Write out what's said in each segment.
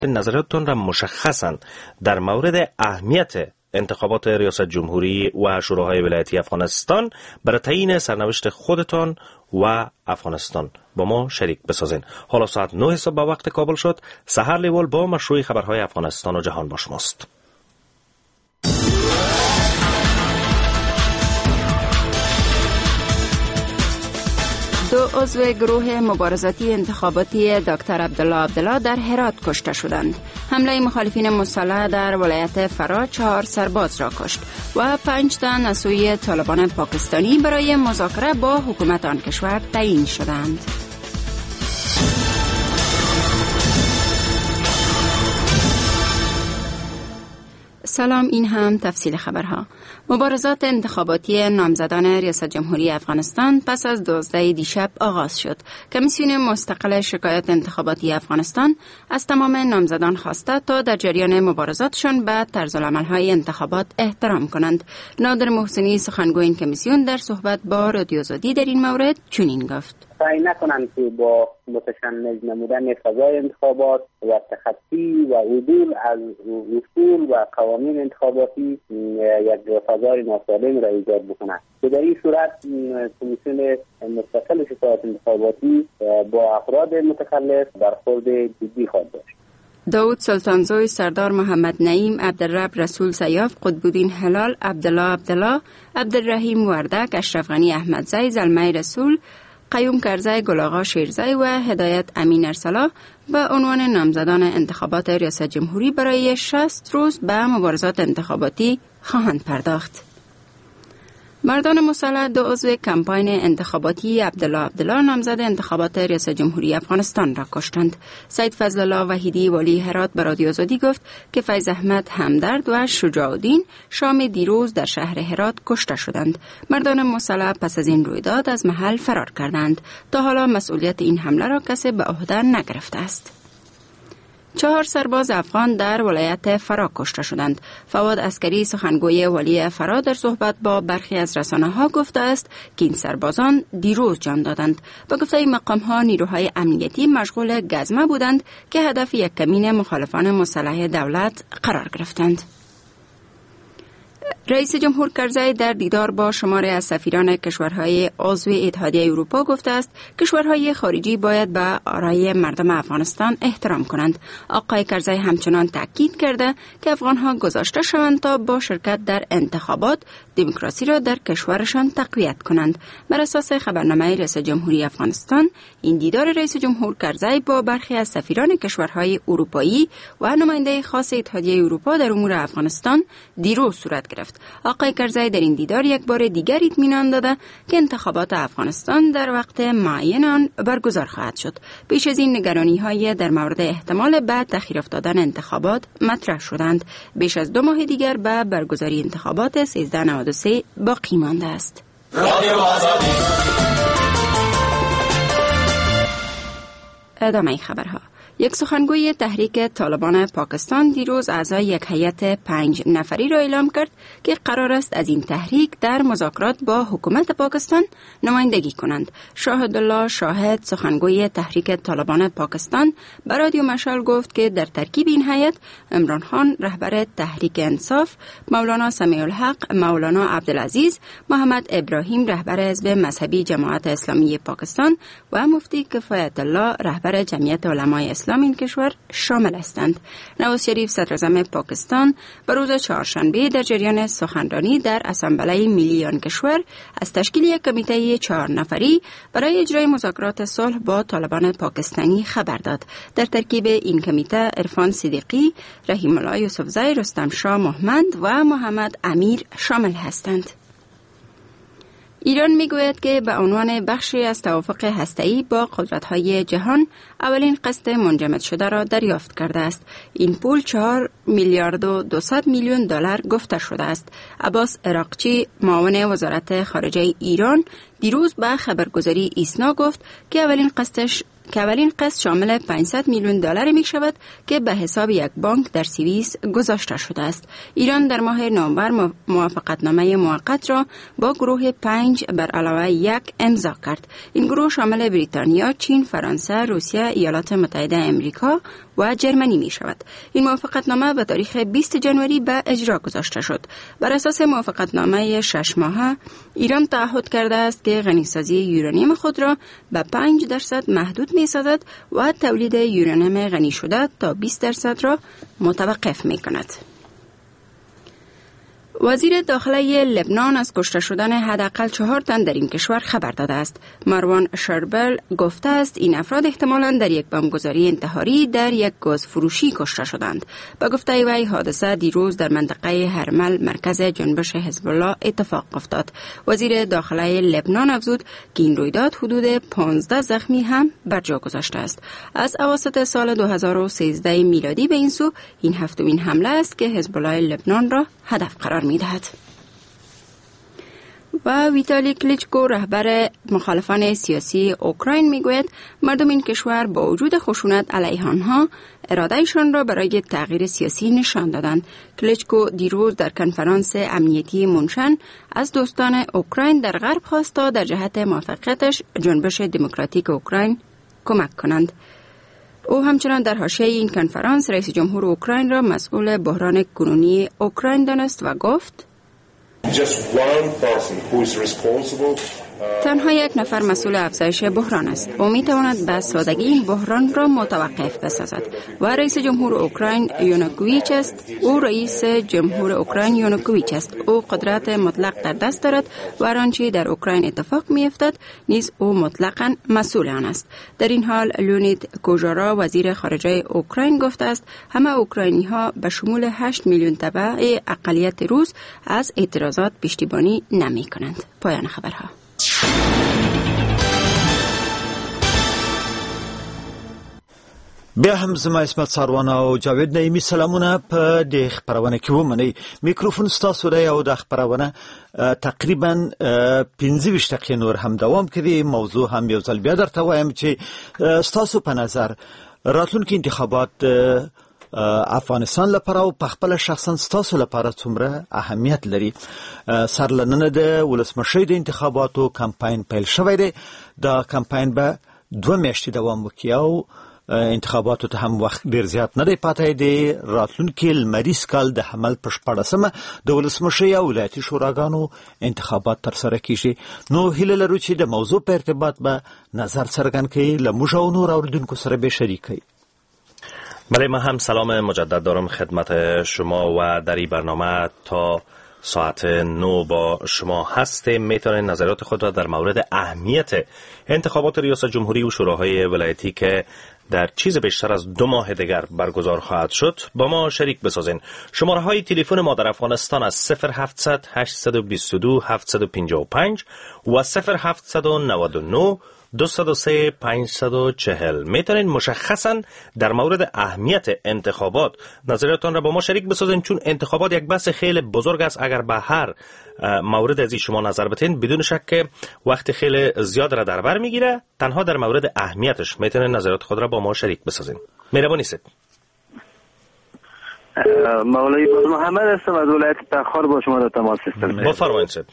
نظراتتون را مشخصاً در مورد اهمیت انتخابات ریاست جمهوری و شوراهای ولایتی افغانستان برای تعیین سرنوشت خودتان و افغانستان با ما شریک بسازین. حالا ساعت 9 صبح با وقت کابل شد. سحر لیوال با مشروع خبرهای افغانستان و جهان با شماست. دو عضو گروه مبارزاتی انتخاباتی دکتر عبدالله در هرات کشته شدند. حمله مخالفین مسلح در ولایت فرا 4 سرباز را کشت و 5 تن از سوی طالبان پاکستانی برای مذاکره با حکومت آن کشور تعیین شدند. سلام، این هم تفصیل خبرها. مبارزات انتخاباتی نامزدان ریاست جمهوری افغانستان پس از 12 دیشب آغاز شد. کمیسیون مستقل شکایت انتخاباتی افغانستان از تمام نامزدان خواسته تا در جریان مبارزاتشان به طرزالعمل‌های انتخابات احترام کنند. نادر محسنی سخنگوی این کمیسیون در صحبت با رادیو آزادی در این مورد چنین گفت: سعی نکنند که با متشنج نمودن فضای انتخابات و تخطی و عدول از اصول و قوانین انتخاباتی یک فضای ناسالم را ایجاد بکنند که در این صورت کمیسیون مستقل شکایت انتخاباتی با افراد متخلف برخورد جدی خواهد داشت. داود سلطانزوی، سردار محمد نعیم، عبدالرب رسول سیاف، قطبالدین هلال، عبدالله، عبدالرحیم وردک، اشرف غنی احمدزی، زلمه رسول، قیوم کرزی، گلاغا شیرزی و هدایت امین ارسلا به عنوان نامزدان انتخابات ریاست جمهوری برای 60 روز به مبارزات انتخاباتی خواهند پرداخت. مردان مسلح دو عضو کمپاین انتخاباتی عبدالله نامزد انتخابات ریاست جمهوری افغانستان را کشتند. سید فضل الله وحیدی والی هرات به رادیو آزادی گفت که فیض احمد همدرد و شجاع الدین شام دیروز در شهر هرات کشته شدند. مردان مسلح پس از این رویداد از محل فرار کردند. تا حالا مسئولیت این حمله را کسی به عهده نگرفته است. 4 سرباز افغان در ولایت فرا کشته شدند. فواد عسکری سخنگوی والی فرا در صحبت با برخی از رسانه‌ها گفته است که این سربازان دیروز جان دادند. با گفته مقام‌ها نیروهای امنیتی مشغول گزمه بودند که هدف یک کمین مخالفان مسلح دولت قرار گرفتند. رئیس جمهور کرزی در دیدار با شماری از سفیران کشورهای عضو اتحادیه اروپا گفته است کشورهای خارجی باید به آرای مردم افغانستان احترام کنند. آقای کرزی همچنان تاکید کرده که افغانها گذاشته شوند تا با شرکت در انتخابات دموکراسی را در کشورشان تقویت کنند. بر اساس خبرنامه رئیس جمهوری افغانستان، این دیدار رئیس جمهور کرزی با برخی از سفیران کشورهای اروپایی و نماینده خاص اتحادیه اروپا در امور افغانستان دیروز صورت گرفت. آقای کرزی در این دیدار یک بار دیگر اطمینان داده که انتخابات افغانستان در وقت معین آن برگزار خواهد شد. پیش از این نگرانی‌های در مورد احتمال به تأخیر افتادن انتخابات مطرح شدند. بیش از 2 ماه دیگر به برگزاری انتخابات 1393 باقی مانده است. ادامه خبرها. یک سخنگوی تحریک طالبان پاکستان دیروز اعضای یک هیئت 5 نفری را اعلام کرد که قرار است از این تحریک در مذاکرات با حکومت پاکستان نمایندگی کنند. شاهدالله شاهد، سخنگوی تحریک طالبان پاکستان، به رادیو مشعل گفت که در ترکیب این هیئت عمران خان رهبر تحریک انصاف، مولانا سمیع الحق، مولانا عبدالعزیز، محمد ابراهیم رهبر حزب مذهبی جماعت اسلامی پاکستان و مفتی کفایت الله رهبر جمعیت علمای اسلام این کشور شامل هستند. نواز شریف صدر اعظم پاکستان به روز چهارشنبه در جریان سخنرانی در اسامبله ملی آن کشور از تشکیل یک کمیته 4 نفری برای اجرای مذاکرات صلح با طالبان پاکستانی خبر داد. در ترکیب این کمیته عرفان صدیقی، رحیم الله یوسفزی، رستم شاه محمد و محمد امیر شامل هستند. ایران میگوید که به عنوان بخشی از توافق هسته‌ای با قدرت‌های جهان اولین قسط منجمد شده را دریافت کرده است. این پول 4 میلیارد و 200 میلیون دلار گفته شده است. عباس عراقچی، معاون وزارت خارجه ایران، دیروز به خبرگزاری ایسنا گفت که اولین قسط شامل 500 میلیون دلار می شود که به حساب یک بانک در سوئیس گذاشته شده است. ایران در ماه نوامبر موافقتنامه موقت را با گروه 5 بر علاوه 1 امضا کرد. این گروه شامل بریتانیا، چین، فرانسه، روسیه، ایالات متحده آمریکا و جرمنی می شود. این موافقتنامه به تاریخ 20 جنوری به اجرا گذاشته شد. بر اساس موافقتنامه 6 ماهه ایران تعهد کرده است که غنیسازی یورانیم خود را به 5% محدود می سازد و تولید یورانیم غنی شده تا 20% را متوقف می کند. وزیر داخله لبنان از کشته شدن حداقل 4 تن در این کشور خبر داده است. مروان شربل گفته است این افراد احتمالاً در یک بمبگذاری انتحاری در یک گازفروشی کشته شدند. با گفته وی حادثه دیروز در منطقه هرمل مرکز جنبش حزب الله اتفاق افتاد. وزیر داخله لبنان افزود که این رویداد حدود 15 زخمی هم بر جا گذاشته است. از اواسط سال 2013 میلادی به این سو این هفتمین حمله است که حزب الله لبنان را هدف قرار می‌دهد. و ویتالی کلیچکو رهبر مخالفان سیاسی اوکراین میگوید مردم این کشور با وجود خشونت علیه آنها ارادهشان را برای تغییر سیاسی نشان دادند. کلیچکو دیروز در کنفرانس امنیتی مونشن از دوستان اوکراین در غرب خواست تا در جهت موفقیتش جنبش دموکراتیک اوکراین کمک کنند. او همچنان در حاشیه این کنفرانس رئیس جمهور اوکراین را مسئول بحران کنونی اوکراین دانست و گفت تنها یک نفر مسئول افزایش بحران است. او میتواند به سادگی این بحران را متوقف بسازد و رئیس جمهور اوکراین یانوکوویچ است. او قدرت مطلق در دست دارد و آنچه در اوکراین اتفاق میافتد نیز او مطلقاً مسئول آن است. در این حال لونید کوژارا وزیر خارجه اوکراین گفته است همه اوکراینی ها به شمول 8 میلیون تبع اقلیت روس از اعتراضات پشتیبانی نمی کنند. پایان خبرها. بیا هم زما اسمت ساروانه او جاوید نعیمی سلامونه په د خبرونه کې ومنئ. میکروفون ستاسو دی او د خبرونه تقریبا 15 دقیقې نور هم دوام کوي. موضوع هم یو ځل بیا درته وایم چې ستاسو په نظر راتلونکي انتخابات افغانستان لپاره او په خپل شخصا ستاسو لپاره څومره اهمیت لري. سرلننه د ولسمشر د انتخاباتو کمپاین پیل شوی دی. دا کمپاین به 2 میاشتې دوام وکړي او انتخاباتو ته هم وخت ډیر زیات نه دی پاتې دی. راتلونکي لمریز کال د حمل په 14مه د ولسمشر یا ولایتي شوراګانو انتخابات ترسره کیږي. نو هیله لرو چې د موضوع په ارتباط به نظر څرګند کړئ، له موږ او نور اوریدونکو سره به شریک کړئ. بله، من هم سلام مجدد دارم خدمت شما و در این برنامه تا ساعت 9 با شما هستیم. میتونید نظرات خود را در مورد اهمیت انتخابات ریاست جمهوری و شوراهای ولایتی که در چیز بیشتر از 2 ماه دیگر برگزار خواهد شد با ما شریک بسازین. شماره های تلفن ما در افغانستان از 0700 822 755 و 0799 203 540. میتونید مشخصا در مورد اهمیت انتخابات نظریاتتان را با ما شریک بسازین، چون انتخابات یک بحث خیلی بزرگ است. اگر به هر مورد از این شما نظر بتین بدون شک که وقت خیلی زیاد را در بر میگیره. تنها در مورد اهمیتش میتونید نظریات خود را با ما شریک بسازین. مهربانی است. مولوی محمد هستم از ولایت تخار با شما در تماس هستم. بفرمایید.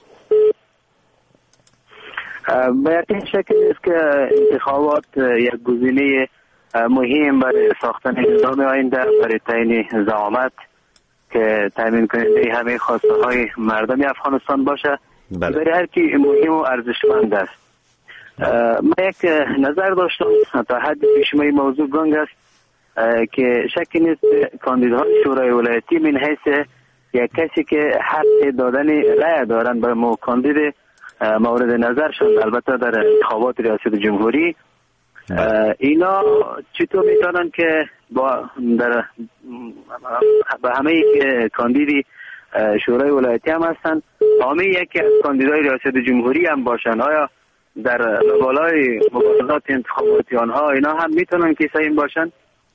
به یقین شکل است که انتخابات یک گزینه مهم برای ساختن نظام آینده، برای تعیین زعامت که تامین کننده همه خواسته های مردم افغانستان باشه. برای هر کی مهم و ارزشمند است. من یک نظر داشتم تا حد پیشمه موضوع گنگ است که شکی نیست کاندیداهای شورای ولایتی من حیث یک کسی که حق دادن رأی دارن به کاندید مورد نظرشون، البته در انتخابات ریاست جمهوری، اینا چطور میتونن که به همه کاندیدی شورای ولایتی هم هستن، همه یکی از کاندیدای ریاست جمهوری هم باشن، آیا در بالای مبارزات انتخاباتی آنها اینا هم میتونن که سهم باشن؟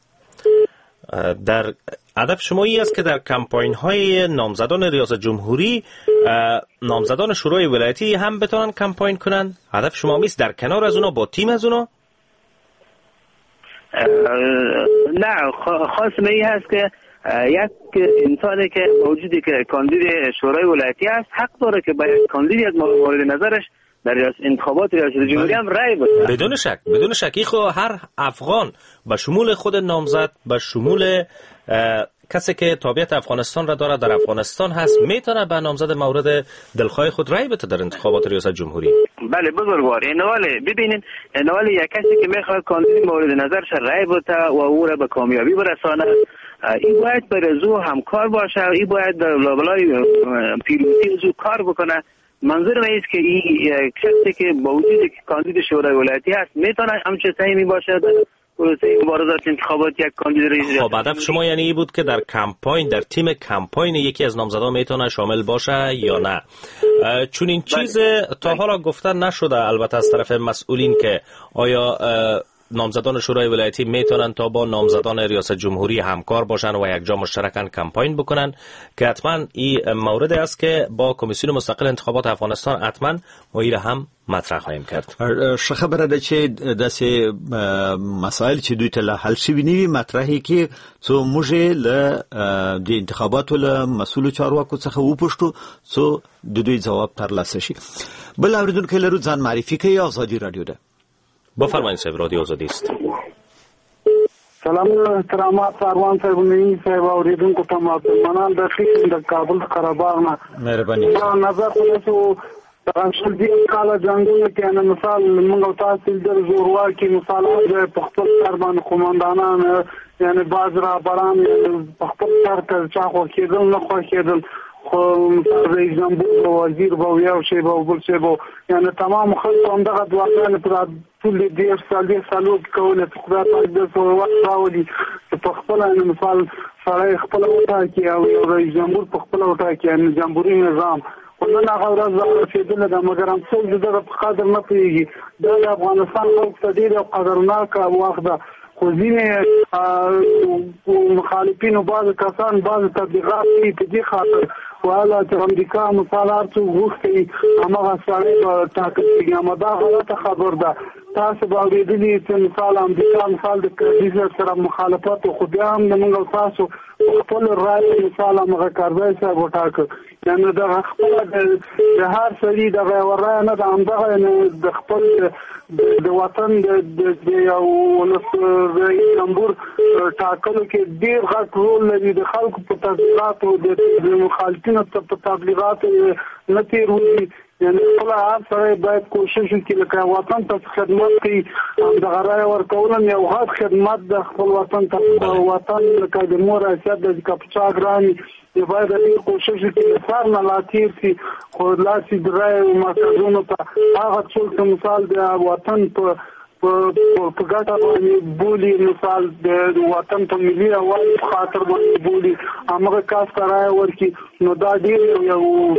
در هدف شما این است که در کمپاین های نامزدان ریاست جمهوری نامزدان شورای ولایتی هم بتونن کمپاین کنن؟ هدف شما نیست در کنار از اونا با تیم از اونا؟ نه، خواستم این هست که یک انسانی که موجودی که کاندید شورای ولایتی است حق داره که باید کاندید از مورد نظرش در انتخابات ریاست جمهوری هم رای بده. بدون شک خو هر افغان به شمول خود نامزد، به شمول کسی که تابعیت افغانستان را داره در افغانستان هست، میتونه به نامزد مورد دلخواه خود رای بده در انتخابات ریاست جمهوری. بله بزرگوار، اینواله ببینین، اینواله یک کسی که میخواد کاندید مورد نظرش رای بده و او را به کامیابی برسانه، این باید برای زو همکار باشه، این باید در لابلای پیروزی زو کار بکنه. منظور من است که این کسی که با وجود کاندید شورای ولایتی هست میتونه همچه سهمی باشه در پروسه مبارزات انتخابات یک کاندید رئیس. خب هدف شما یعنی این بود که در کمپاین، در تیم کمپاین یکی از نامزدان میتونه شامل باشه یا نه؟ چون این چیز تا حالا گفته نشده البته از طرف مسئولین که آیا نامزدان شورای ولایتی میتونن تا با نامزدان ریاست جمهوری همکار باشن و یک جا مشترکاً کمپاین بکنن، که حتما این مورد است که با کمیسیون مستقل انتخابات افغانستان حتما ما این هم مطرح خواهیم کرد. ښه خبره ده چې داسې مسایل چې دوی ته لا حل شوي نه وي مطرحې کې څو موږ له د انتخاباتو له مسؤلو چارواکو څخه وپوښتو څو د دوی ځواب ترلاسه شي. بل اورېدونکی لرو، ځان معرفي کوي. آزادي رادیو ده. بفرمایید صاحب، رادیو آزادی است. سلام احترامات سروان صاحب، نئی صاحب اوریدونکو ته مسلمانان د خیل د کابل قرهباغ نه مهرباني نظر تاسو ترانشل دی کاله جنگونو کې نه مثال موږ تاسو د زورواکي مثالونه د خپل سربان قومندانان یعنی بازرا بران په خپل سر ته چا خو کېدل نه خو کېدل خو رئیس جمهور وزیر به یو شی به بل شی به یعنی تمام خلک هم دغه دواګانې پر ټول دې سالو کوله خدای پاک د سوال راولي په خپل مثال سره خپل وټاکي او رئیس جمهور په خپل وټاکي یعنی جمهوریت نظام ولنه هغه ورځ رسیدله د مګر هم څو د قدر نه پیږي د افغانستان خلک ته ډیر قدرناک وخت ده. خو ځینې مخالفینو بعض کسان بعض تبلیغات کوي په دې خاطر والا چې امریکا مثالات غوښتي هغه سړی به ټاکل کېږي. اما دا غلطه خبر ده. تاسو به اورېدلي چې مثال امریکا مثال د کړدیز سره مخالفت خو بیا هم د موږ تاسو خپل رای مثال هغه کارځای صاحب وټاکه یعنی د خپل د هر سړي د غوړای نه د همدغه د خپل د وطن د یو رئیس جمهور ټاکلو کې ډېر غټ رول لري. د خلکو په تبلیغاتو د مخالفینو په تبلیغاتو نه تېروي. یعنی خپل هر سړی باید کوشش وکړي لکه وطن ته خدمت کوي. دغه رای ورکول یو غټ خدمت د خپل وطن ته وطن لکه د مور حیثیت د کپچا ګراني باید ډېر کوشش وکړي سر نه لا تېر شي. خو لاسي د رای مرکزونو ته هغه څوک مثال د وطن په ګټه باندې بولي مثال د وطن په ملي اول خاطر باندې بولي هغه کاس رای ورکړي نو دا ډېر یو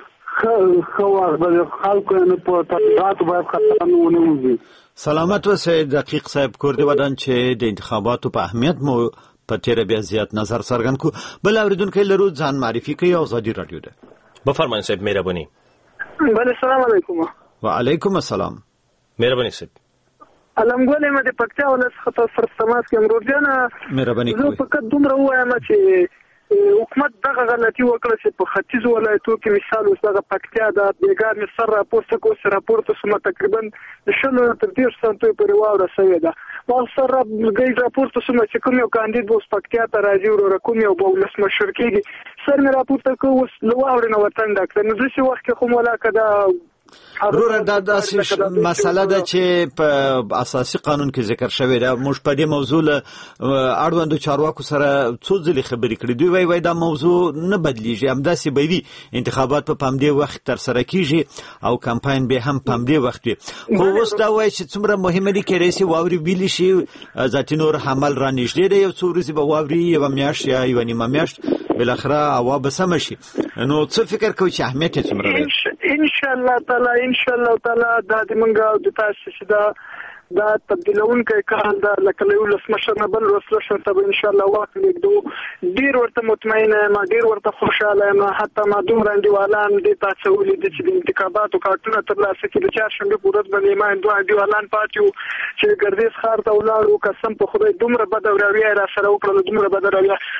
خو خلکو نه په تبلیغات باید خطر نه ونوځي. سلامت اوسئ دقیق صاحب کوردی ودان چې د انتخاباتو په اهمیت مو په تیر بیا زیات نظر څرګند کو. بل اوریدونکو لرو، ځان معرفي کوي. آزادي رادیو ده. بفرمایید صاحب، مهرباني. بله السلام علیکم. وعلیکم السلام. مهرباني صاحب. علمګل مې د پکتیا ولس خطر سره سماس کې امرور جان مهرباني کوي. زه فقط دومره وایم چې حکومت دغه غلطي وکړه چې په ختیځ ولایتو کې مثال اوس دغه پکتیا د بیګار مصر راپورته کو سره راپورته سم تقریبا د شلو تر 10% پورې واوره شوې ده. ما سره ګي راپورته سم چې کوم یو کاندید اوس پکتیا ته راځي او کوم یو بولس مشر کېږي سر مې راپورته کو اوس لو واوره نه وطن ډاکټر نو ځکه وخت کې کوم ولا کدا ضرور دا مسله ده چې په اساسي قانون کې ذکر شوی ده. موږ په دې موضوع له اړوندو چارواکو سره څو ځلې خبرې کړې. دوی وایي دا موضوع نه بدلیږي، همداسې به وي. انتخابات په همدې وخت تر سره کیږي او کمپاین به هم په همدې وخت وي. خو اوس دا وایي چې څومره مهمه دي کې رئیس واوري ویلی شي ذاتي نور حمل را نږدې دی. یو څو ورځې به واوري، یو میاشت یا یو نیمه میاشت، بالاخره هوا به سمه شي. نو څه فکر کوي چې اهمیت یې څومره دی؟ ان شاء الله تعالی دا د منګه د تاسو چې دا تبدیلون کوي کار دا لکه یو لسمشر نه بل رسمشر ته ان شاء الله وخت لیکدو ډیر ورته مطمئنه ما ډیر ورته خوشاله ما حتی ما دومره انډیوالان دي تاسو ولې د انتخاباتو کارتونه تر لاسه کې د چهارشنبه پورز باندې ما دوه انډیوالان پاتیو چې ګردیز خار ته ولاړو قسم په خدای دومره بدوروي را سره وکړل دومره بدوروي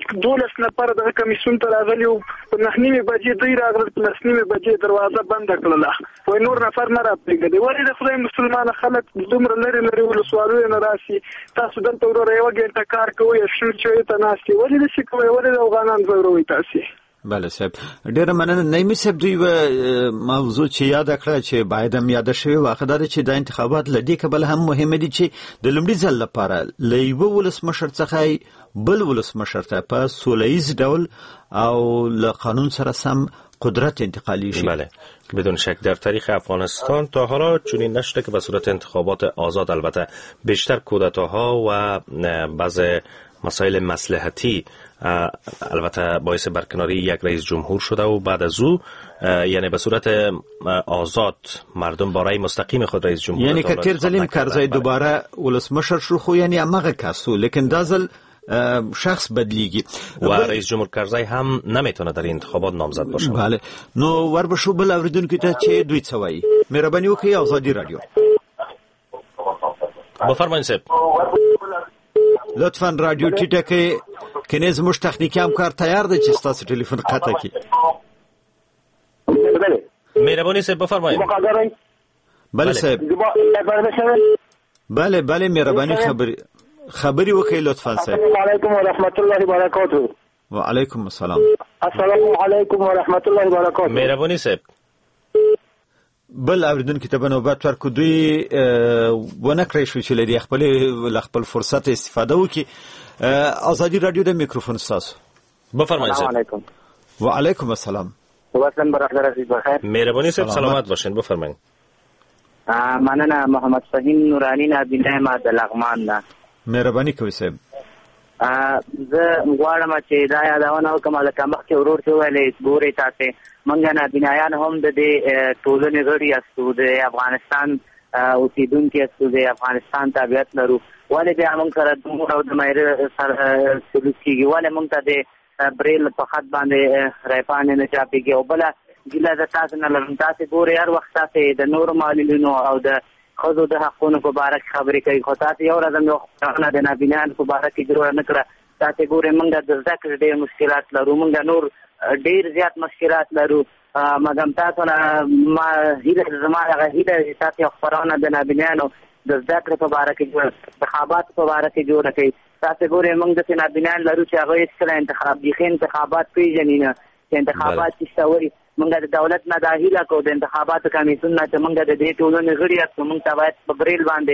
12 نفر د کمیسیون ته راغلي او په 9:30 بجې دوی راغلل، په 9:30 بجې دروازه بند کړله، وای نور نفر نه راپرېږدي. ولې د خدای مسلمان خلک دومره لري ولسوالیو نه راسي؟ تاسو دلته وروره یوه ګنټه کار کوئ، شل چوي ته ناستئ، ولې داسې کوئ؟ ولې د افغانان ځوروئ تاسې؟ بله صاحب، ډیره مننه. نعیمي صاحب، دوی موضوع چې یاد کړه چې باید هم یاد شوی واقع دا چې د انتخابات له دې کبله هم مهمه دي چې د لومړي ځل لپاره له یوه ولسمشر څخه بل ولسمشر ته په سوله ډول او له قانون سره سم قدرت انتقالی شد. بله، بدون شک در تاریخ افغانستان تا حالا چنین نشده که به صورت انتخابات آزاد، البته بیشتر کودتاها و بعض مسائل مصلحتی البته باعث برکناری یک رئیس جمهور شده و بعد از او یعنی به صورت آزاد مردم با رأی مستقیم خود رئیس جمهور، یعنی که تیر ځل کرزی دوباره ولسمشر شو، خو یعنی همغه کسو، لیکن دا ځل شخص بدلیگی و رئیس جمهور کرزی هم نمیتونه در انتخابات نامزد باشه. بله، نو ور بشو بل اوریدونکو ته چې دوی څه وایي. مهرباني وکړئ آزادی رادیو. بفرمایئ صاحب. لطفاً رادیو ټیټه کې کنه زموږ تخنیکی همکار تیار دی چې ستاسو ټلیفون قطع کړي. مهرباني صاحب بفرمایئ. بله صاحب. بله مهرباني خبری وکړئ لطفاً صاحب. السلام علیکم و رحمت الله و برکاته. و علیکم السلام. السلام علیکم و رحمت الله و برکاته. مهرباني صاحب. بل اوریدونکو ته به نوبت ورکړو، دوی ونه کړی شو چې له خپل فرصت استفاده وکړي. آزادی رادیو د میکروفون ستاسو. بفرمایئ. السلام علیکم. و علیکم السلام. وطن برادر عزیز بخیر. مهربانی صاحب سلامت باشین، بفرمایید. مننه. محمد فهیم نورانی نابینه ما د لغمان نه. مهرباني کوئ صاحب. زه غواړم چې دا یادونه وکړم لکه مخکې ورور چې ویلې ګورې تاسې موږ نابینایان هم د دې ټولنې غړي یاستو، د افغانستان اوسېدونکي یاستو، د افغانستان تابعیت لرو، ولې بیا موږ سره دومره د مایره سره سلوک کېږي؟ ولې موږ ته د بریل په خط باندې رایپاڼې نه چاپېږي؟ او بله ګیله د تاسو نه لرم، تاسې ګورئ هر وخت تاسې د نورو معلولینو او د ښځو د حقونو په باره کې خبرې کوي، خو تاسې یو ورځ هم یو خبرونه د نابینیانو په باره کې جوړه نه کړه. تاسې ګورئ موږ د زده کړې ډېر مشکلات لرو، موږ نور ډېر زیات مشکلات لرو، مګر تاسو نه ما هیله زما هغه هیله چې تاسې یو خپرونه د نابینیانو د زده کړې په باره کې جوړه، انتخاباتو په باره کې جوړه کړئ. تاسې ګورئ موږ داسې نابینیان لرو چې هغوی هېڅکله بیخي انتخابات پېژني نه چې انتخابات څه ته وایي. موږ د دولت نه دا هیله کوو، د انتخاباتو کمیسیون نه چې موږ د دې ټولنې غړي یاستو، موږ ته باید په بریل باندې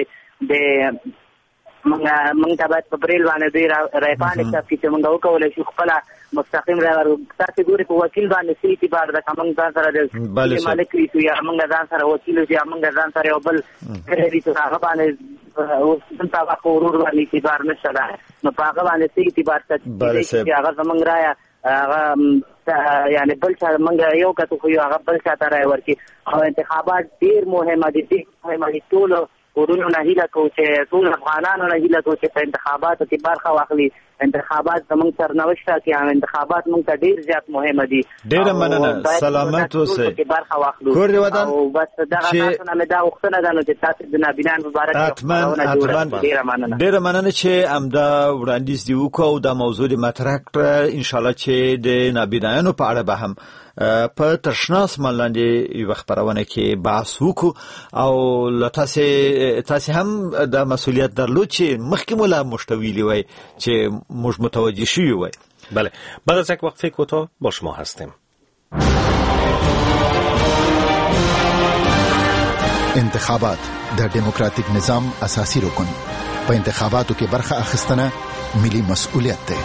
موږ ته باید په بریل باندې دوی رایپاڼې چاپ کړي چې موږ وکولی شو خپله مستقیم رای ورکړو. تاسې ګورئ په وکیل باندې څه اعتبار ده؟ که موږ ځان سره د مالک ویسو یا موږ ځان سره وکیل وسو یا موږ ځان سره یو بل ویسو، هغه باندې دلته هغه ورور باندې اعتبار نشته ده، نو په هغه باندې څه اعتبار شته چې هغه زموږ رایه هغه یعنی بل چا موږ یو کتو خو هغه بل چا ته رای ورکړي. او انتخابات ډېر مهمه دي، ټولو ورونو نه هیله کوو چې ټول افغانانو نه هیله کوو چې په انتخاباتو کې برخه واخلي. انتخابات زموږ سرنوشت کې انتخابات موږ ته ډېر زیات مهمه دي. ډېره مننه، سلامت اوسئ. برخه واخلو کور دې ودان او بس دغه تاسو نه مې دا غوښتنه ده نو چې تاسو د نابینان مبارک ډېره مننه چې همدا وړاندیز دې وکړو او دا موضوع دې مطرح کړه. انشاءالله چې د نابینانو په اړه به هم په تشناس ملاندې یو خبرونه کې بحث وکړو او تاسو هم د مسئولیت درلود چې مخکې مولا مشتویلی وای چې موږ متوجه شوی وای. بله، بعد از یک وقفه کوتاه با شما هستیم. انتخابات د دموکراتیک نظام اساسي رکن. په انتخاباتو کې برخه اخیستنه ملي مسؤلیت ده.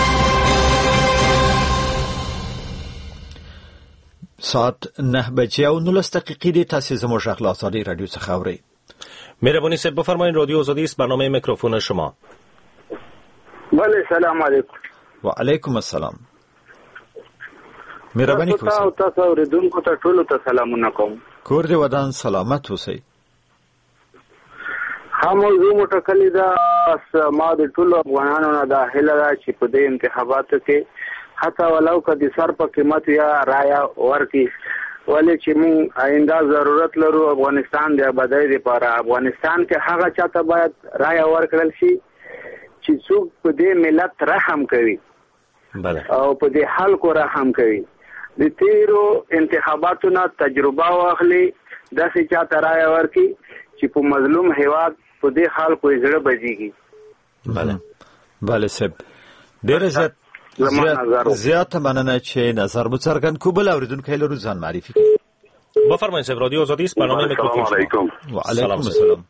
ساعت 9:19 دي. تاسو زموږ غږ له آزادی رادیو څخه اورئ. مهربانی صاحب بفرمایید، رادیو آزادی است، برنامه میکروفون شما. بله، سلام علیکم. و علیکم السلام. مهرباني کوئ. تاسو اوریدونکو ته ټولو ته سلامونه کوم. کور دې ودان، سلامت اوسئ. موضوع مټکلې ده، ما د ټولو افغانانو نه دا هیله ده چې په دې انتخاباتو کې حتی ولو که د سر په قیمت یا رایه ورکړي، ولې چې موږ آینده ضرورت لرو افغانستان د آبادۍ لپاره. افغانستان کې هغه چاته باید رایه ورکړل شي چې څوک په دې ملت رحم کوي، او په دې خلکو رحم کوي. د تیرو انتخاباتو نه تجربه واخلي، داسې چاته رایه ورکړي چې په مظلوم هیواد په دې خلکو یې زړه بجیږي. بله صاحب، ډېره زیاته مننه چې نظر مو څرګند کړو. بل اورېدونکی لرو، ځان معرفي کړئ. بفرمایید صاحب، رادیو آزادی است، برنامه میکروفون. سلام علیکم. و علیکم السلام.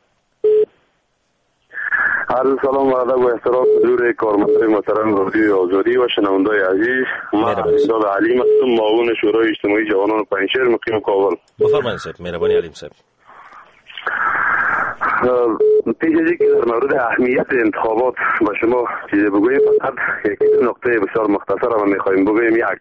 سلام و ادب و احترام حضور کارمندان محترم رادیو آزادی و شنوندگان عزیز. من استاد علیم هستم، معاون شورای اجتماعی جوانان پنجشیر، مقیم کابل. بفرمایید صاحب. مهربانی علیم صاحب. پیش از اینکه در مورد اهمیت انتخابات با شما چیزی بگوییم، فقط یک نکته بسیار مختصر ما میخوایم بگوییم. یک،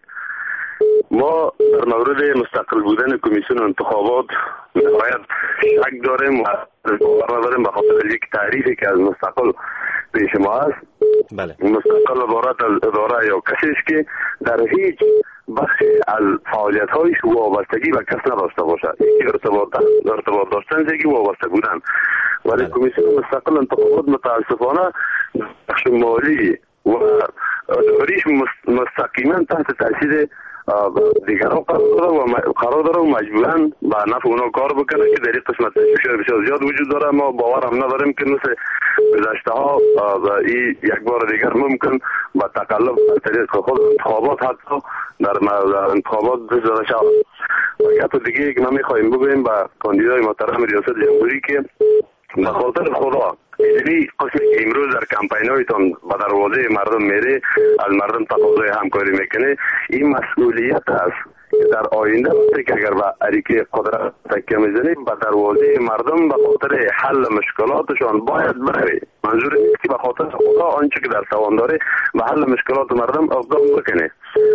ما در مورد مستقل بودن کمیسیون انتخابات باید شک داریم و باور نداریم، به خاطر یک تعریفی که از مستقل پیش ما است. بله. مستقل عبارت از اداره یا کسی است که در هیچ بخشی از فعالیت‌هایش وابستگی به کس نداشته باشد. یکی ارتباط داشتن، یکی وابسته بودن. ولی کمیسیون مستقل انتخابات متاسفانه بخش مالی و اداریش مستقیما تحت تاثیر دیگران قرار داره و مجبورا به نفع اونا کار بکنه که در این قسمت بسیار زیاد وجود داره. ما باور هم نداریم که مثل گذشته ها این یک بار دیگر ممکن با تقلب طریق خود انتخابات حتی در انتخابات دست داده شود. و گپ دیگه که ما میخواهیم بگوییم با کاندیدای محترم ریاست جمهوری که به خاطر خدا یعنی قسمی که امروز در کمپینایتان به دروازه مردم میره، از مردم تقاضای همکاری میکنه، این مسئولیت است که در آینده وقتی که اگر به اریکه قدرت تکیه میزنی به دروازه مردم به خاطر حل مشکلاتشان باید بروی. منظور نیست که به خاطر خدا آنچه که در توان داره به حل مشکلات مردم اقدام بکنه.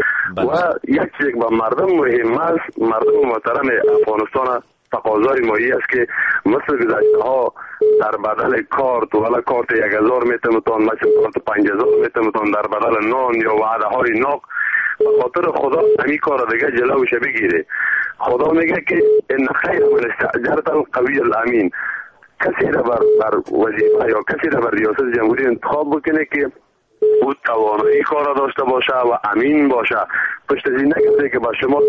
و یک چیز که به مردم مهم است، مردم محترم افغانستان تقاضای مایی است که مثل گذشته ها در بدل کارت ولی کارت 1000 میتونتون، مثل کارت 5000 میتونتون در بدل نان یا وعده های ناق، به خاطر خدا همین کار دیگه جلوش بگیره. خدا میگه که ان خیر من استاجرت القوی الامین. کسی را بر وظیفه یا کسی را بر ریاست جمهوری انتخاب بکنه که او توانایی کار داشته باشه و امین باشه، پشت از این نگفته که با شما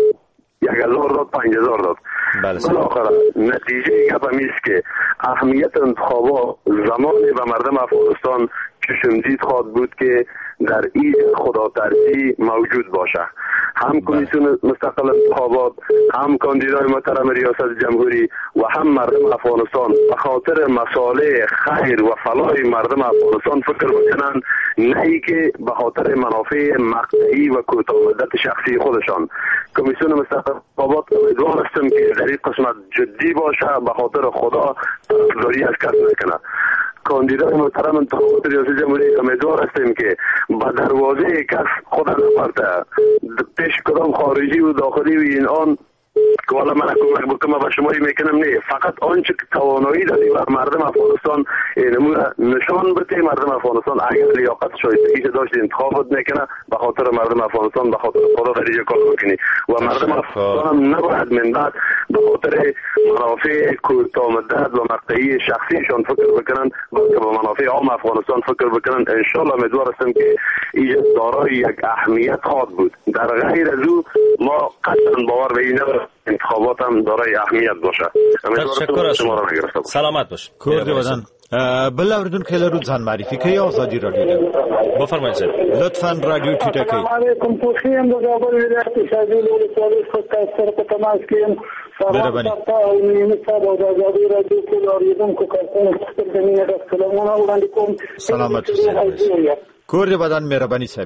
1000 داد 5000 داد. بالاخره نتیجه گپ است که اهمیت انتخابات زمانی به مردم افغانستان چشمدید خواهد بود که در این خدا ترسی موجود باشه. هم کمیسیون مستقل انتخابات، هم کاندیدای محترم ریاست جمهوری و هم مردم افغانستان به خاطر مصالح خیر و فلاح مردم افغانستان فکر بکنن، نه ای که به خاطر منافع مقطعی و کوتاه مدت شخصی خودشان. کمیسیون مستقل انتخابات امیدوار هستم که در این قسمت جدی باشه، به خاطر خدا طرفداری از کس نکنه. کاندیدای محترم انتخابات ریاست جمهوری امیدوار هستیم که با دروازه کس خود نپرده، پیش کدام خارجی و داخلی و این آن که والا من کمک بکنم و شمایی میکنم، نه، فقط آنچه که توانایی داری بر مردم افغانستان نمونه نشان بده. مردم افغانستان اگر لیاقت شایستگیش داشت انتخابات میکنه، به خاطر مردم افغانستان، به خاطر خدا در اینجا کار بکنی و مردم افغانستان هم نباید من بعد به خاطر منافع کوتاه مدت و مقطعی شخصیشان فکر بکنن، بلکه به منافع عام افغانستان فکر بکنن. ان شاء الله امیدوار هستم که این دارای یک اهمیت خواهد بود. در غیر از او ما قطعا باور به این نداریم انتخابات هم دارای اهمیت باشه. تشکر شما را نگرفتم. سلامت باش. کردی بدن. بل اوردون که لرو ځان معرفي کوي آزادی رادیو. بفرمایئ صاحب. لطفاً رادیو ټیټه کړئ. السلام علیکم. توخیم د کابل ولایت شاذیل ولسوالۍ څخه سره په تماس کې یم. مهرباني. او نیمه صاحب د آزادی رادیو کې اوریدونکو کارکونو څخه د مینه د سلامونه وړاندې کوم. سلامت اوسئ. کردی بدن مهرباني صاحب.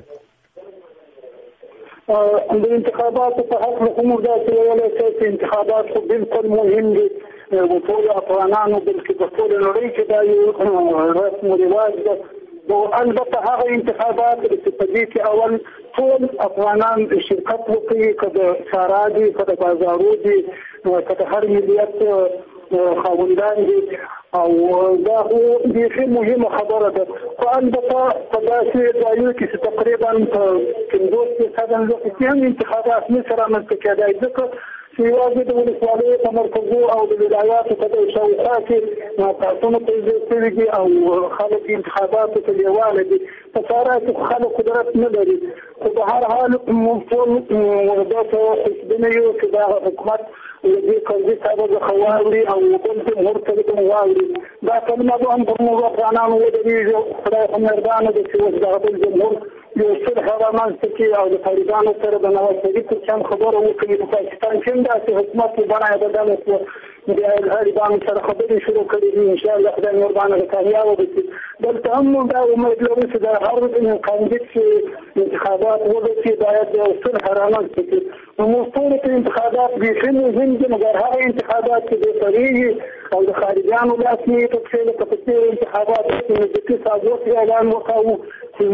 د انتخاباتو په حق له کومو داسې ویلی چې انتخابات خو بالکل مهم دي د ټولو افغانانو، بلکې د ټولې نړۍ کې دا یو رسم و رواج ده. البته هغه انتخابات چې په دې کې اول ټول افغانان شرکت وکړي، که د سارا دي، که د بازارو دي، که د هر ملیت خاوندان دي، او دا خو بیخي مهمه خبره ده. خو البته په داسې ځایونو کې چې تقریبا په 50% کې هم انتخابات نشي رامنځته کېدای، ځکه چې یوازې د ولسوالیو په مرکزو او د ولایاتو په شاوخوا کې کارتونه پیدا شوي دي او خلک انتخاباتو ته لیواله دي. په سارا کې خلک قدرت نه لري به هر حال ممکن وضعیت حزبیه که در حکومت دې قضیې سبب خواوري او بل جمهور ته کوم واوري دا کلمه به هم کوم افغانانو ودرېږي خدای په مهربانه د چې اوس دغه بل جمهور یو صلح رامنځته کړي او د طالبانو سره د نواز شریف تر څنګ خبره وکړي په پاکستان کې هم داسې حکومت په بڼه بدله شوه د طالبانو سره خبرې شروع کړي دي انشاءالله خدای مهربانه د کامیاب وکړي دلته هم دا امید لرو چې د هر کاندید چې انتخابات وکړي باید یو صلح رامنځته کړي مستند انتخابات بیخي مهم دي مګر هغه انتخابات چې بهترېږي او د خارجانو لاس نه په څېر په څېر انتخابات چې د کې سازوک اعلان وکړو چې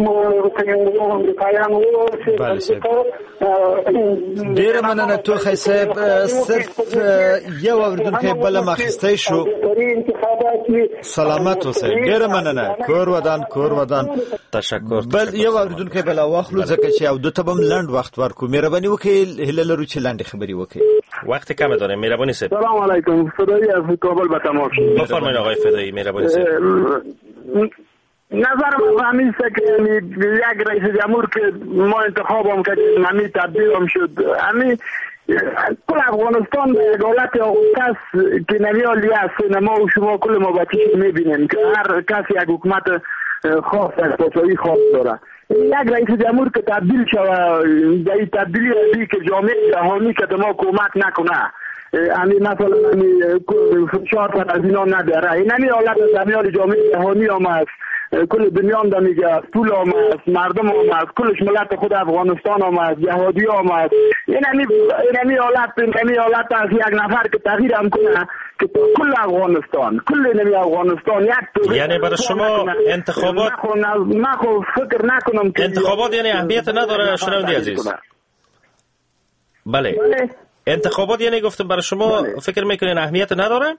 ډیره مننه توخی صاحب صرف یو اوریدونکی بله ماخیستی شو سلامت اوسئ ډیره مننه کور ودان تشکر بل یو اوریدونکی بله واخلو ځکه چې او دو ته به هم لنډ وخت ورکو مهرباني وکړئ هیله لرو چې لنډې خبرې وکړئ وقت کم داریم مهربانی صاحب سلام علیکم فدایی از کابل به تماس بفرمایید آقای فدایی مهربانی صاحب نظرم همین است که یک رئیس جمهور که ما انتخاب هم کردیم همین تبدیل هم شد همین کل افغانستان به یک حالت آغوز که نمیالی است سینما و شما کل ما بچیش میبینیم که هر کس یک حکومت خاص از پاسایی خاص داره یک رئیس جمهور که تبدیل شود در این تبدیلی رضی که جامعه جهانی که ما کمک نکنه همین مثلا فشار پر از اینا نداره این همین حالت از همیال جامعه جهانی هم است کل دنیا هم دمیگه پول هم است مردم هم است کلش ملت خود افغانستان هم است جهادی هم است این همین حالت از یک نفر که تغییر هم کنه که کل افغانستان کل نمی افغانستان یک یعنی برای شما انتخابات من خود فکر نکنم که انتخابات یعنی اهمیت نداره شنونده عزیز بله انتخابات یعنی گفتم برای شما فکر میکنین اهمیت نداره؟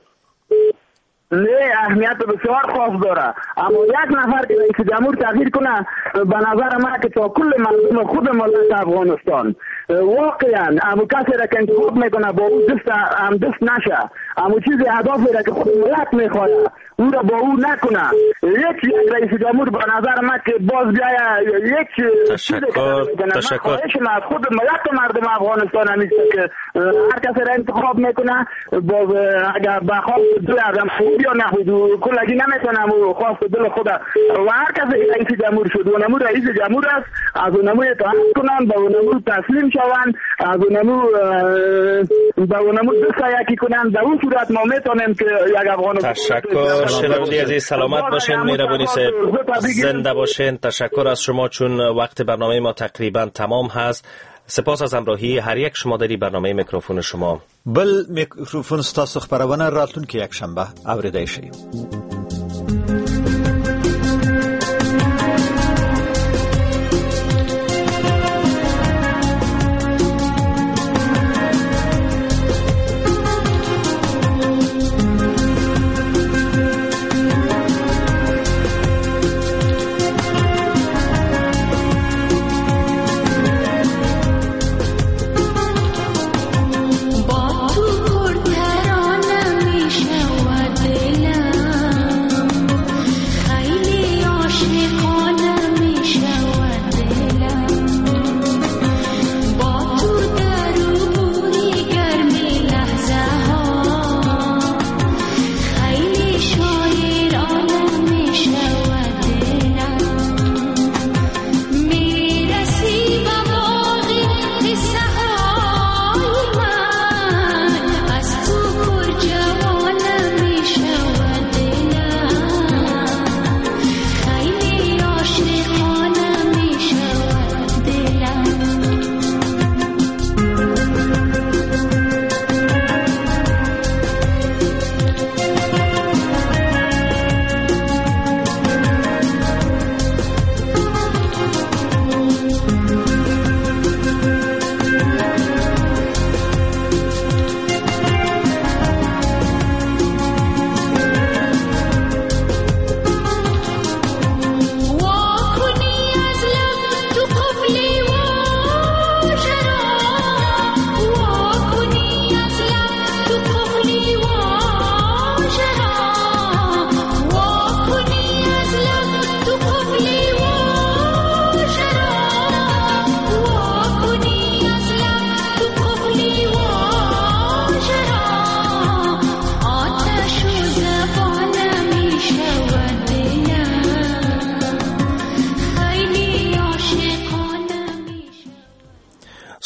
نه اهمیت بسیار خاص داره اما یک نفر که رئیس جمهور تغییر کنه به نظر من که تا کل مردم خود ملت افغانستان واقعا اما کسی را که انتخاب میکنه با او دست نشه اما چیزی هدفی را که خود ملت میخواد او را با او نکنه یک رئیس جمهور به نظر من که باز بیایه یک تشکر خواهش من از خود ملت و مردم افغانستان همیست که هر کسی را انتخاب میکنه باز اگر بخواب دل آدم یا نخود کلگی نمیتونم و خواست دل خود و هر کسی رئیس جمهور شد و نمو رئیس جمهور است از اونمو اطاعت کنن به اونمو تسلیم شوند از اونمو به اونمو دست یکی کنن در اون صورت ما میتونیم که یک افغانستان تشکر شنوندی عزیز سلامت باشین مهربانی صاحب زنده باشین تشکر از شما چون وقت برنامه ما تقریبا تمام هست سپاس از همراهی هر یک شما در برنامه میکروفون شما بل میکروفون ستاسو خبرونه راتلونکي یک شنبه اوریدای شي با تو پرترانه میشه و دلم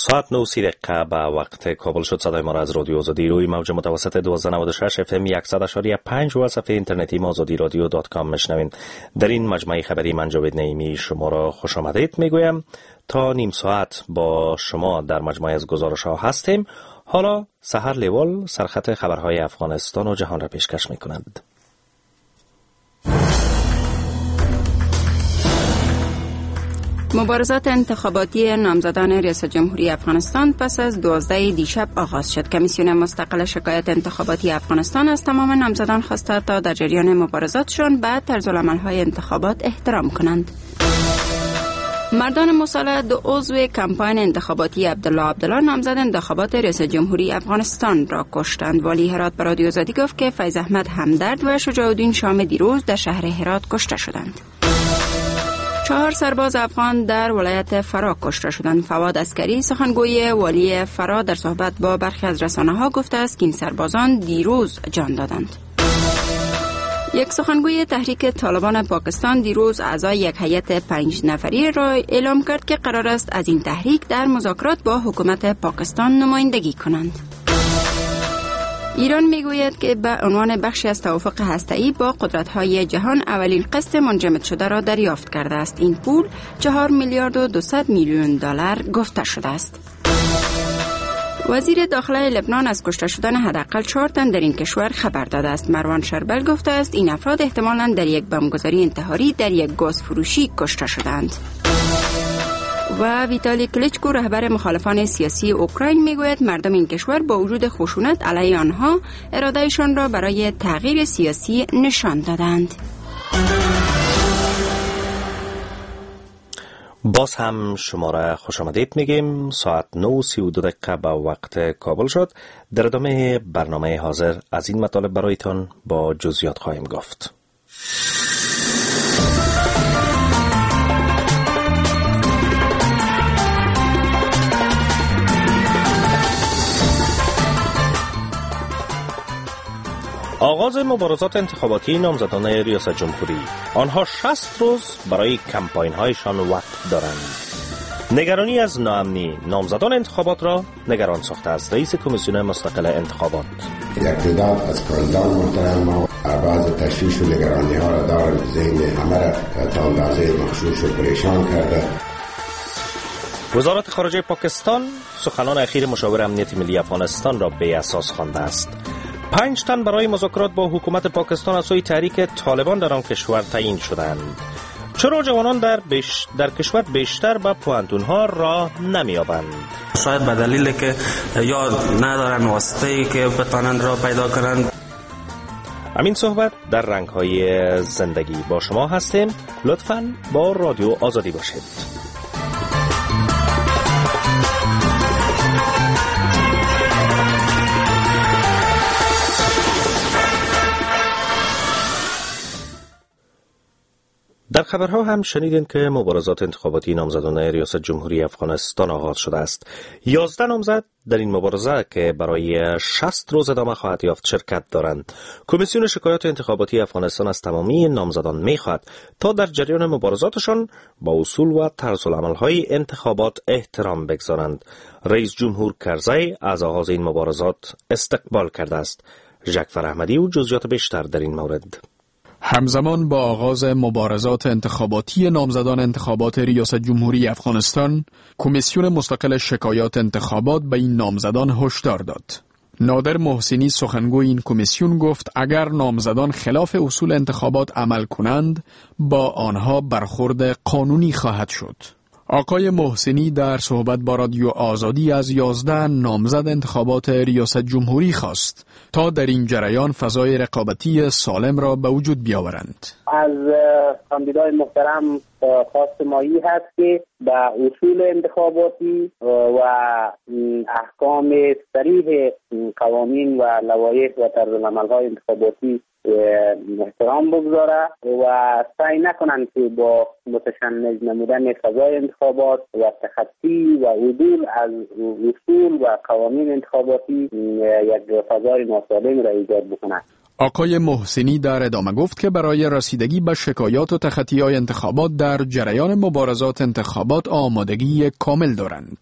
ساعت 9:30 به وقت کابل شد. صدای ما را از رادیو آزادی روی موج متوسط 1296 FM 100.5 و صفحه اینترنتی azadiradio.com میشنوین. در این مجموعه خبری من جاوید نعیمی شما را خوش آمدید میگویم. تا نیم ساعت با شما در مجموعه از گزارش‌ها هستیم. حالا سحر لیوال سرخط خبرهای افغانستان و جهان را پیشکش میکنند. مبارزات انتخاباتی نامزدان ریاست جمهوری افغانستان پس از 12 دیشب آغاز شد. کمیسیون مستقل شکایات انتخاباتی افغانستان از تمام نامزدان خواسته تا در جریان مبارزاتشان به طرزالعمل‌های انتخابات احترام کنند. مردان مسلح دو عضو کمپاین انتخاباتی عبدالله نامزد انتخابات ریاست جمهوری افغانستان را کشتند. والی هرات به رادیو آزادی گفت که فیض احمد همدرد و شجاع الدین شام دیروز در شهر هرات کشته شدند. 4 سرباز افغان در ولایت فرا کشته شدند. فواد عسکری سخنگوی والی فرا در صحبت با برخی از رسانه‌ها گفته است که این سربازان دیروز جان دادند. یک سخنگوی تحریک طالبان پاکستان دیروز اعضای یک هیئت 5 نفری را اعلام کرد که قرار است از این تحریک در مذاکرات با حکومت پاکستان نمایندگی کنند. ایران میگوید که به عنوان بخشی از توافق هسته‌ای با قدرت‌های جهان اولین قسط منجمد شده را دریافت کرده است. این پول 4 میلیارد و 200 میلیون دلار گفته شده است. وزیر داخله لبنان از کشته شدن حداقل 4 تن در این کشور خبر داده است. مروان شربل گفته است این افراد احتمالاً در یک بمبگذاری انتحاری در یک گازفروشی کشته شدند. و ویتالی کلیچکو رهبر مخالفان سیاسی اوکراین میگوید مردم این کشور با وجود خشونت علیه آنها ارادهشان را برای تغییر سیاسی نشان دادند. باز هم شما را خوش آمدید میگیم. ساعت 9:32 به وقت کابل شد. در ادامه برنامه حاضر از این مطالب برایتان با جزئیات خواهیم گفت. آغاز مبارزات انتخاباتی نامزدان ریاست جمهوری. آنها 60 روز برای کمپاین هایشان وقت دارند. نگرانی از ناامنی نامزدان انتخابات را نگران ساخته است. رئیس کمیسیون مستقل انتخابات: یک تعداد از کاندیدان محترم ما بعض تشویش و نگرانی ها را دارند. ذهن همه را تا اندازه مخشوش و پریشان کرده. وزارت خارجه پاکستان سخنان اخیر مشاور امنیت ملی افغانستان را بی اساس خوانده است. 5 تن برای مذاکرات با حکومت پاکستان از سوی تحریک طالبان در آن کشور تعیین شدند. چرا جوانان در کشور بیشتر به پوهنتون‌ها راه نمی‌یابند؟ شاید به دلیلی که یا ندارن واسطه‌ای که بتوانند راه پیدا کنند. همین صحبت در رنگ‌های زندگی با شما هستیم. لطفاً با رادیو آزادی باشید. در خبرها هم شنیدین که مبارزات انتخاباتی نامزدان ریاست جمهوری افغانستان آغاز شده است. 11 نامزد در این مبارزه که برای 60 روز ادامه خواهد یافت شرکت دارند. کمیسیون شکایات انتخاباتی افغانستان از تمامی نامزدان می‌خواهد تا در جریان مبارزاتشان با اصول و طرزالعمل‌های انتخابات احترام بگذارند. رئیس جمهور کرزی از آغاز این مبارزات استقبال کرده است. ژکفر احمدی و جزئیات بیشتر در این مورد. همزمان با آغاز مبارزات انتخاباتی نامزدان انتخابات ریاست جمهوری افغانستان، کمیسیون مستقل شکایات انتخابات به این نامزدان هشدار داد. نادر محسنی سخنگوی این کمیسیون گفت اگر نامزدان خلاف اصول انتخابات عمل کنند، با آنها برخورد قانونی خواهد شد. آقای محسنی در صحبت با رادیو آزادی از 11 نامزد انتخابات ریاست جمهوری خواست تا در این جریان فضای رقابتی سالم را به وجود بیاورند. از کاندیدای محترم خواست مایی هست که به اصول انتخاباتی و احکام صریح قوانین و لوایح و طرزالعمل‌های انتخاباتی احترام بگذاره و سعی نکنند که با متشنج نمودن فضای انتخابات و تخطی و عدول از اصول و قوانین انتخاباتی یک فضای ناسالم را ایجاد بکنند. آقای محسنی در ادامه گفت که برای رسیدگی به شکایات و تخطی‌های انتخابات در جریان مبارزات انتخابات آمادگی کامل دارند.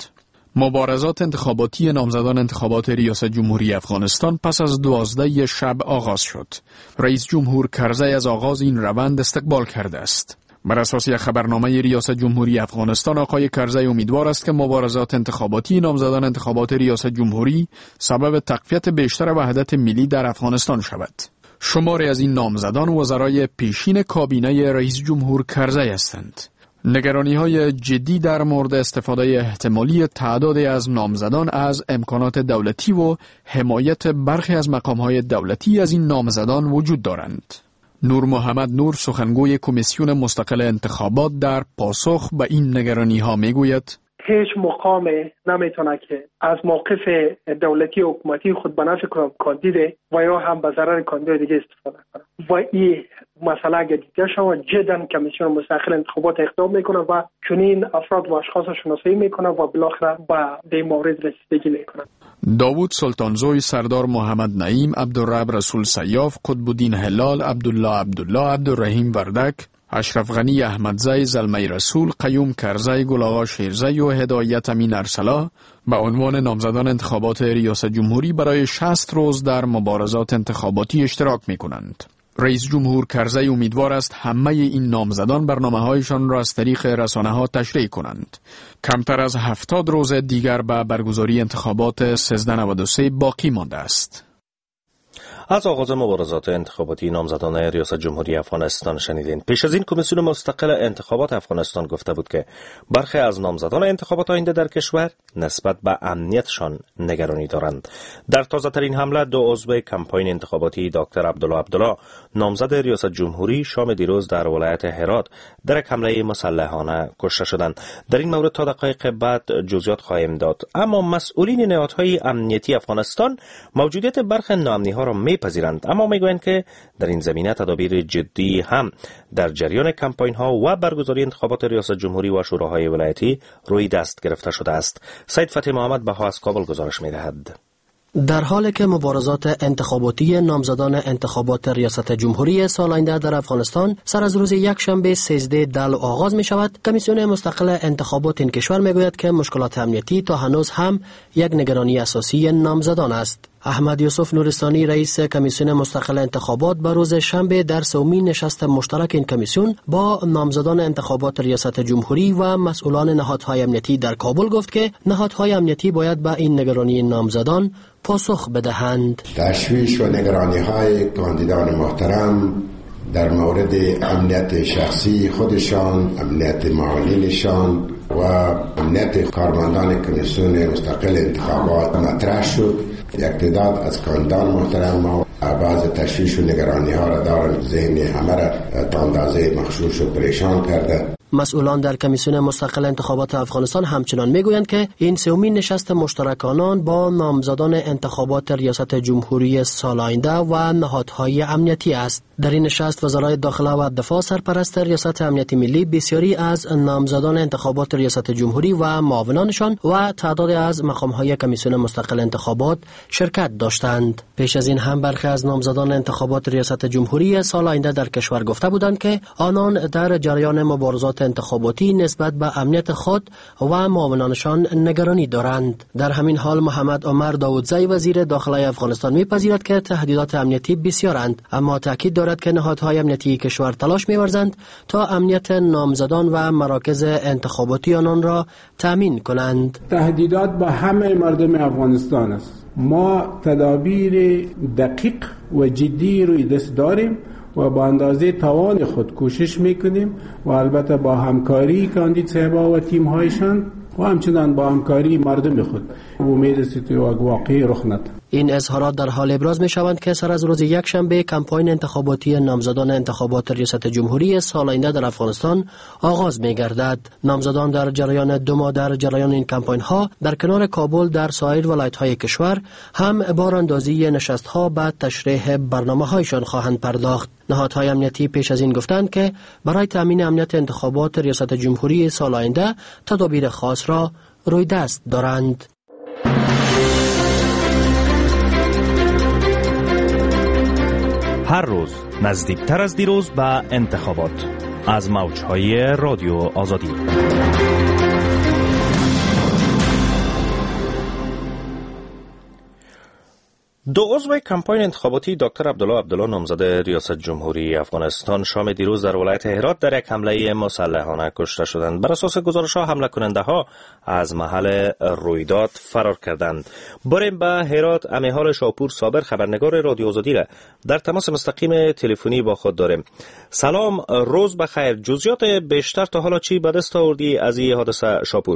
مبارزات انتخاباتی نامزدان انتخابات ریاست جمهوری افغانستان پس از 12 شب آغاز شد. رئیس جمهور کرزی از آغاز این روند استقبال کرده است. بر اساس یک خبرنامه ریاست جمهوری افغانستان، آقای کرزی امیدوار است که مبارزات انتخاباتی نامزدان انتخابات ریاست جمهوری سبب تقویت بیشتر وحدت ملی در افغانستان شود. شماری از این نامزدان وزرای پیشین کابینه رئیس جمهور کرزی هستند. نگرانی‌های جدی در مورد استفاده احتمالی تعدادی از نامزدان از امکانات دولتی و حمایت برخی از مقام‌های دولتی از این نامزدان وجود دارند. نور محمد نور، سخنگوی کمیسیون مستقل انتخابات، در پاسخ به این نگرانی‌ها میگوید: هیچ مقام نمیتونه که از موقف دولتی و حکومتی خود به نفع کاندید و یا هم به ضرر کاندید دیگه استفاده کنه و این مسئله اگه دیده شود جدا کمیسیون مستقل انتخابات اقدام میکنه و چنین افراد و اشخاص شناسایی میکنه و بالاخره به این مورد رسیدگی میکنه. داوود سلطانزوی، سردار محمد نعیم، عبدالرب رسول سیاف، قطبالدین هلال، عبدالله، عبدالرحیم وردک، اشرف غنی احمدزی، زلمه رسول، قیوم کرزی، گل‌آقا شیرزی و هدایت امین ارسلا به عنوان نامزدان انتخابات ریاست جمهوری برای 60 روز در مبارزات انتخاباتی اشتراک می‌کنند. رئیس جمهور کرزی امیدوار است همه این نامزدان برنامه‌هایشان را از طریق رسانه‌ها تشریح کنند. کمتر از 70 روز دیگر به برگزاری انتخابات 1393 باقی مانده است. از آغاز مبارزات انتخاباتی نامزدان ریاست جمهوری افغانستان شنیدین. پیش از این کمیسیون مستقل انتخابات افغانستان گفته بود که برخی از نامزدان انتخابات آینده در کشور نسبت به امنیتشان نگرانی دارند. در تازه ترین حمله 2 عضو کمپاین انتخاباتی دکتر عبدالله نامزد ریاست جمهوری شام دیروز در ولایت هرات در یک حمله مسلحانه کشته شدند. در این مورد تا دقایق بعد جزئیات خواهیم داد. اما مسئولین نهادهای امنیتی افغانستان موجودیت برخی ناامنی‌ها را میپذیرند، اما میگویند که در این زمینه تدابیر جدی هم در جریان کمپاین ها و برگزاری انتخابات ریاست جمهوری و شوراهای ولایتی روی دست گرفته شده است. سید فتحی محمد بها از کابل گزارش میدهد. در حالی که مبارزات انتخاباتی نامزدان انتخابات ریاست جمهوری سال آینده در افغانستان سر از روز یکشنبه 13 دلو آغاز می شود، کمیسیون مستقل انتخابات این کشور می گوید که مشکلات امنیتی تا هنوز هم یک نگرانی اساسی نامزدان است. احمد یوسف نورستانی، رئیس کمیسیون مستقل انتخابات، به روز شنبه در سومین نشست مشترک این کمیسیون با نامزدان انتخابات ریاست جمهوری و مسئولان نهادهای امنیتی در کابل گفت که نهادهای امنیتی باید به این نگرانی نامزدان پاسخ بدهند. تشویش و نگرانی های کاندیدان محترم در مورد امنیت شخصی خودشان، امنیت معاونینشان و امنیت کارمندان کمیسیون مستقل انتخابات مطرح شد. یک تعداد از کاندیدان محترم و بعض تشویش و نگرانی ها را دارند، ذهن همه را تا اندازه مغشوش و پریشان کرده. مسئولان در کمیسیون مستقل انتخابات افغانستان همچنان میگویند که این سومین نشست مشترک آنان با نامزدان انتخابات ریاست جمهوری سال آینده و نهادهای امنیتی است. در این نشست وزرای داخله و دفاع، سرپرست ریاست امنیت ملی، بسیاری از نامزدان انتخابات ریاست جمهوری و معاونانشان و تعدادی از مقامهای کمیسیون مستقل انتخابات شرکت داشتند. پیش از این هم برخی از نامزدان انتخابات ریاست جمهوری سال آینده در کشور گفته بودند که آنان در جریان مبارزات انتخاباتی نسبت به امنیت خود و معاونانشان نگرانی دارند. در همین حال محمد عمر داودزی، وزیر داخله افغانستان، می‌پذیرد که تهدیدات امنیتی بسیارند، اما تاکید دارد که نهادهای امنیتی کشور تلاش می‌ورزند تا امنیت نامزدان و مراکز انتخاباتی آنان را تامین کنند. تهدیدات به همه مردم افغانستان است. ما تدابیر دقیق و جدی روی دست داریم و با اندازه توان خود کوشش میکنیم و البته با همکاری کاندید صاحبا و تیم هایشان و همچنان با همکاری مردم خود امید است که واقعی رخ ندهد. این اظهارات در حال ابراز می شوند که سر از روز یکشنبه کمپاین انتخاباتی نامزدان انتخابات ریاست جمهوری سال آینده در افغانستان آغاز می گردد. نامزدان در جریان 2 ماه در جریان این کمپاین ها در کنار کابل در سایر ولایت های کشور هم باراندازی نشست ها بعد تشریح برنامه هایشان خواهند پرداخت. نهادهای امنیتی پیش از این گفتند که برای تامین امنیت انتخابات ریاست جمهوری سال آینده تدابیر خاص را روی دست دارند. هر روز نزدیکتر از دیروز به انتخابات از موجهای رادیو آزادی. دو عضو کمپاین انتخاباتی دکتر عبدالله نامزد ریاست جمهوری افغانستان شام دیروز در ولایت هرات در یک حمله مسلحانه کشته شدند. بر اساس گزارش‌ها حمله کننده ها از محل رویداد فرار کردند. بریم به هرات. امیهال شاپور صابر خبرنگار رادیو آزادی را در تماس مستقیم تلفنی با خود داریم. سلام، روز بخیر. جزئیات بیشتر تا حالا چی به دست آوردی از این حادثه شاپور؟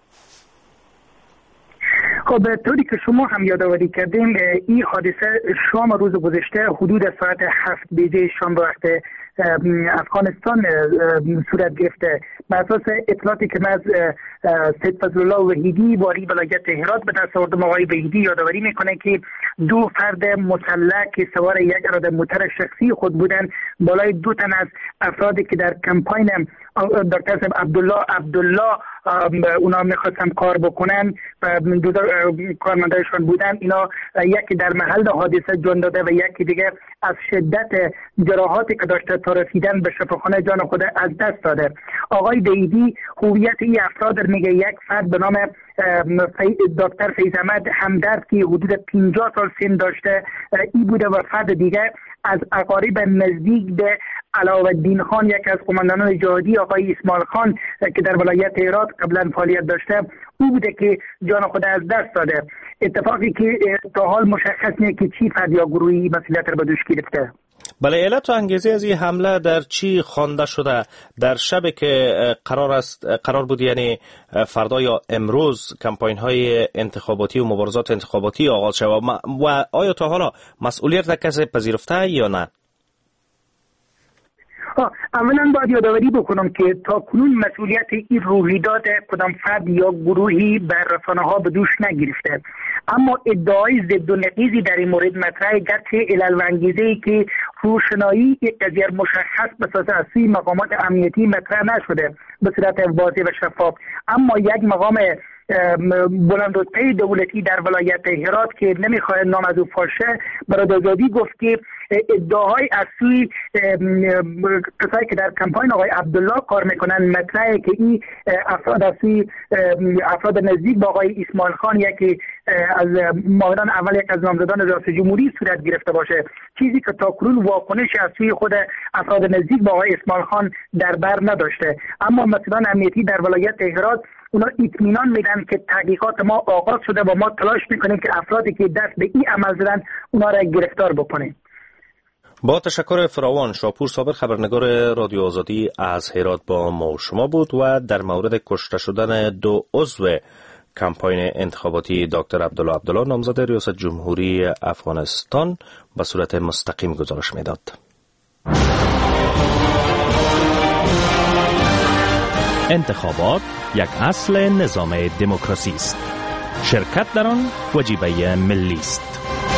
خب طوری که شما هم یادآوری کردیم، این حادثه شام روز گذشته حدود ساعت 7 بجه شام به وقت افغانستان صورت گرفته. بر اساس اطلاعاتی که من از سید فضلالله وحیدی والی ولایت هرات به دست آوردم، آقای وحیدی یادآوری میکنه که دو فرد مسلح که سوار یک اراده موتر شخصی خود بودند بالای 2 تن از افرادی که در کمپاین دکتر صاحب عبدالله اونا میخواستن کار بکنن و دو کارمندایشان بودن، اینا یکی در محل حادثه جان داده و یکی دیگه از شدت جراحاتی که داشته تا رسیدن به شفاخانه جان خود از دست داده. آقای وحیدی هویت این افراد میگه یک فرد به نام دکتر فیض احمد همدرد که حدود 50 سال سن داشته ای بوده و فرد دیگه از اقارب نزدیک به علاءالدین خان، یکی از قماندانان جهادی، آقای اسماعیل خان که در ولایت هرات قبلا فعالیت داشته، او بوده که جان خود از دست داده. اتفاقی که تا حال مشخص نیست که چی فرد یا گروهی مسئولیت را به دوش گرفته. بله، علت و انگیزه از این حمله در چی خوانده شده؟ در شب که قرار بود یعنی فردا یا امروز کمپاین های انتخاباتی و مبارزات انتخاباتی آغاز شود و آیا تا حالا مسئولیت کسی پذیرفته یا نه؟ اولا باید یادآوری بکنم که تا کنون مسئولیت این رویداد کدام فرد یا گروهی بر رسانه‌ها به دوش نگرفته، اما ادعای ضد و نقیضی در این مورد مطرحه، گرچه علل و انگیزه‌ای که روشنایی یک قضیه مشخص به اساس اصلی مقامات امنیتی مطرح نشده به صورت واضح و شفاف، اما یک مقام بلندرتبه دولتی در ولایت هرات که نمیخواد نام از او فاشه برادرزادی گفت که ادعاهای از سوی کسایی که در کمپاین آقای عبدالله کار میکنن مطرحه که این افراد از سوی افراد نزدیک با آقای اسماعیل خان، یکی از معاونان اول یک از نامزدان ریاست جمهوری صورت گرفته باشه، چیزی که تا کنون واکنش از سوی خود افراد نزدیک با آقای اسماعیل خان در بر نداشته. اما مسئولان امنیتی در ولایت هرات اونا اطمینان میدن که تحقیقات ما آغاز شده و ما تلاش میکنیم که افرادی که دست به این عمل زدن اونا را گرفتار بکنیم. با تشکر فراوان. شاپور صابر خبرنگار رادیو آزادی از هرات با ما و شما بود و در مورد کشته شدن دو عضو کمپاین انتخاباتی دکتر عبدالله نامزد ریاست جمهوری افغانستان به صورت مستقیم گزارش میداد. انتخابات یک اصل نظام دموکراسی است. شرکت در آن وجیبه ملی است.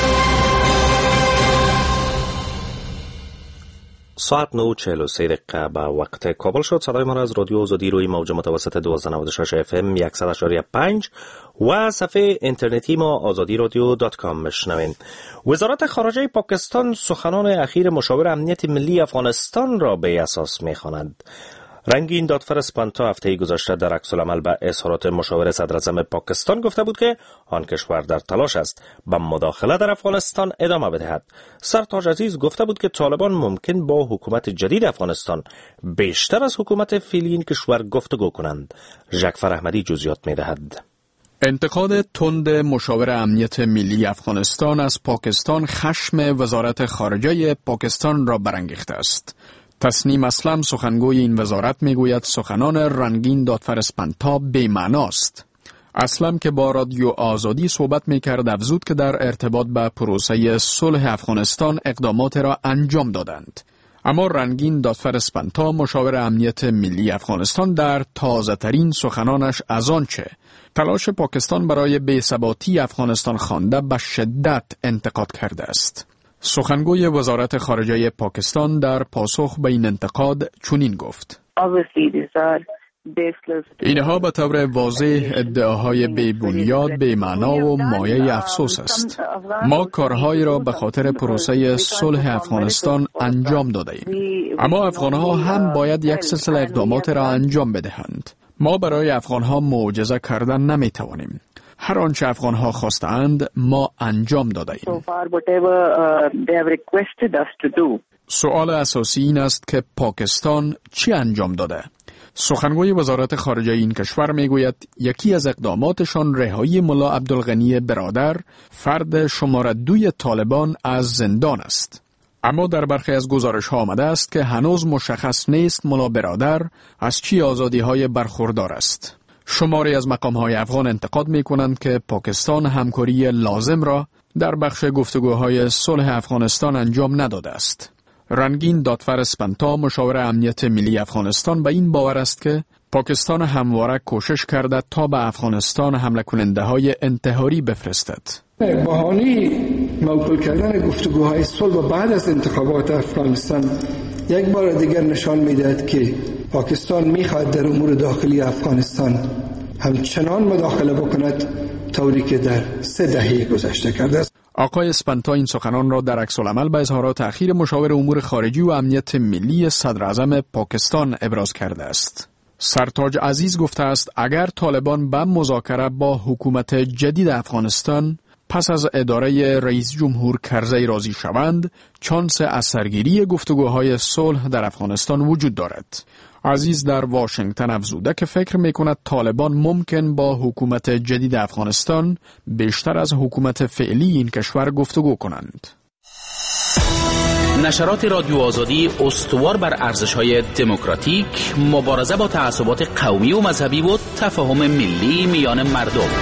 ساعت 9:43 به وقت کابل شد. صدای ما را از رادیو آزادی روی موج متوسط 1296 FM 100.5 و صفحه اینترنتی ما azadirodio.com میشنوین. وزارت خارجه پاکستان سخنان اخیر مشاور امنیت ملی افغانستان را به اساس می‌خواند. رنگین دادفر اسپانتا هفته گذشته در عکس العمل به اظهارات مشاور صدراعظم پاکستان گفته بود که آن کشور در تلاش است به مداخله در افغانستان ادامه بدهد. سرتاج عزیز گفته بود که طالبان ممکن با حکومت جدید افغانستان بیشتر از حکومت فعلی این کشور گفتگو کنند. ژکفر احمدی جزئیات می‌دهد. انتقاد تند مشاور امنیت ملی افغانستان از پاکستان خشم وزارت خارجه پاکستان را برانگیخته است. تسنیم اسلم سخنگوی این وزارت میگوید سخنان رنگین دادفر اسپانتا بی‌معناست. اسلم که با رادیو آزادی صحبت میکرد افزود که در ارتباط به پروسه صلح افغانستان اقدامات را انجام دادند. اما رنگین دادفر اسپانتا مشاور امنیت ملی افغانستان در تازه ترین سخنانش از آنچه تلاش پاکستان برای بی‌ثباتی افغانستان خوانده به شدت انتقاد کرده است. سخنگوی وزارت خارجه پاکستان در پاسخ به این انتقاد چنین گفت: اینها به طور واضح ادعاهای بی‌بنیاد، بی‌معنا و مایه افسوس است. ما کارهایی را به خاطر پروسه صلح افغانستان انجام داده ایم. اما افغانها هم باید یک سلسله اقدامات را انجام بدهند. ما برای افغانها معجزه کردن نمی توانیم. هر آنچه افغانها خواستند ما انجام داده ایم. سؤال اساسی این است که پاکستان چی انجام داده؟ سخنگوی وزارت خارجه این کشور میگوید یکی از اقداماتشان رهایی ملا عبدالغنی برادر، فرد شماره 2 طالبان از زندان است. اما در برخی از گزارش‌ها آمده است که هنوز مشخص نیست ملا برادر از چی آزادی‌های برخوردار است. شماری از مقام‌های افغان انتقاد می‌کنند که پاکستان همکاری لازم را در بخش گفتگوهای صلح افغانستان انجام نداده است. رنگین دادفر اسپنتا، مشاور امنیت ملی افغانستان، به این باور است که پاکستان همواره کوشش کرده تا به افغانستان حمله کننده‌های انتحاری بفرستد. بهانه موکول کردن گفتگوهای صلح و بعد از انتخابات افغانستان یک بار دیگر نشان می‌دهد که پاکستان می‌خواهد در امور داخلی افغانستان همچنان مداخله بکند طوری که در 3 دهه گذشته کرده است. آقای اسپنتا این سخنان را در عکس‌العمل به اظهارات اخیر مشاور امور خارجی و امنیت ملی صدر اعظم پاکستان ابراز کرده است. سرتاج عزیز گفته است اگر طالبان به مذاکره با حکومت جدید افغانستان پس از اداره رئیس جمهور کرزی راضی شوند، چانس اثرگیری گفتگوهای صلح در افغانستان وجود دارد. عزیز در واشنگتن افزوده که فکر می‌کند طالبان ممکن با حکومت جدید افغانستان بیشتر از حکومت فعلی این کشور گفتگو کنند. نشرات رادیو آزادی استوار بر ارزش‌های دموکراتیک، مبارزه با تعصبات قومی و مذهبی و تفاهم ملی میان مردم.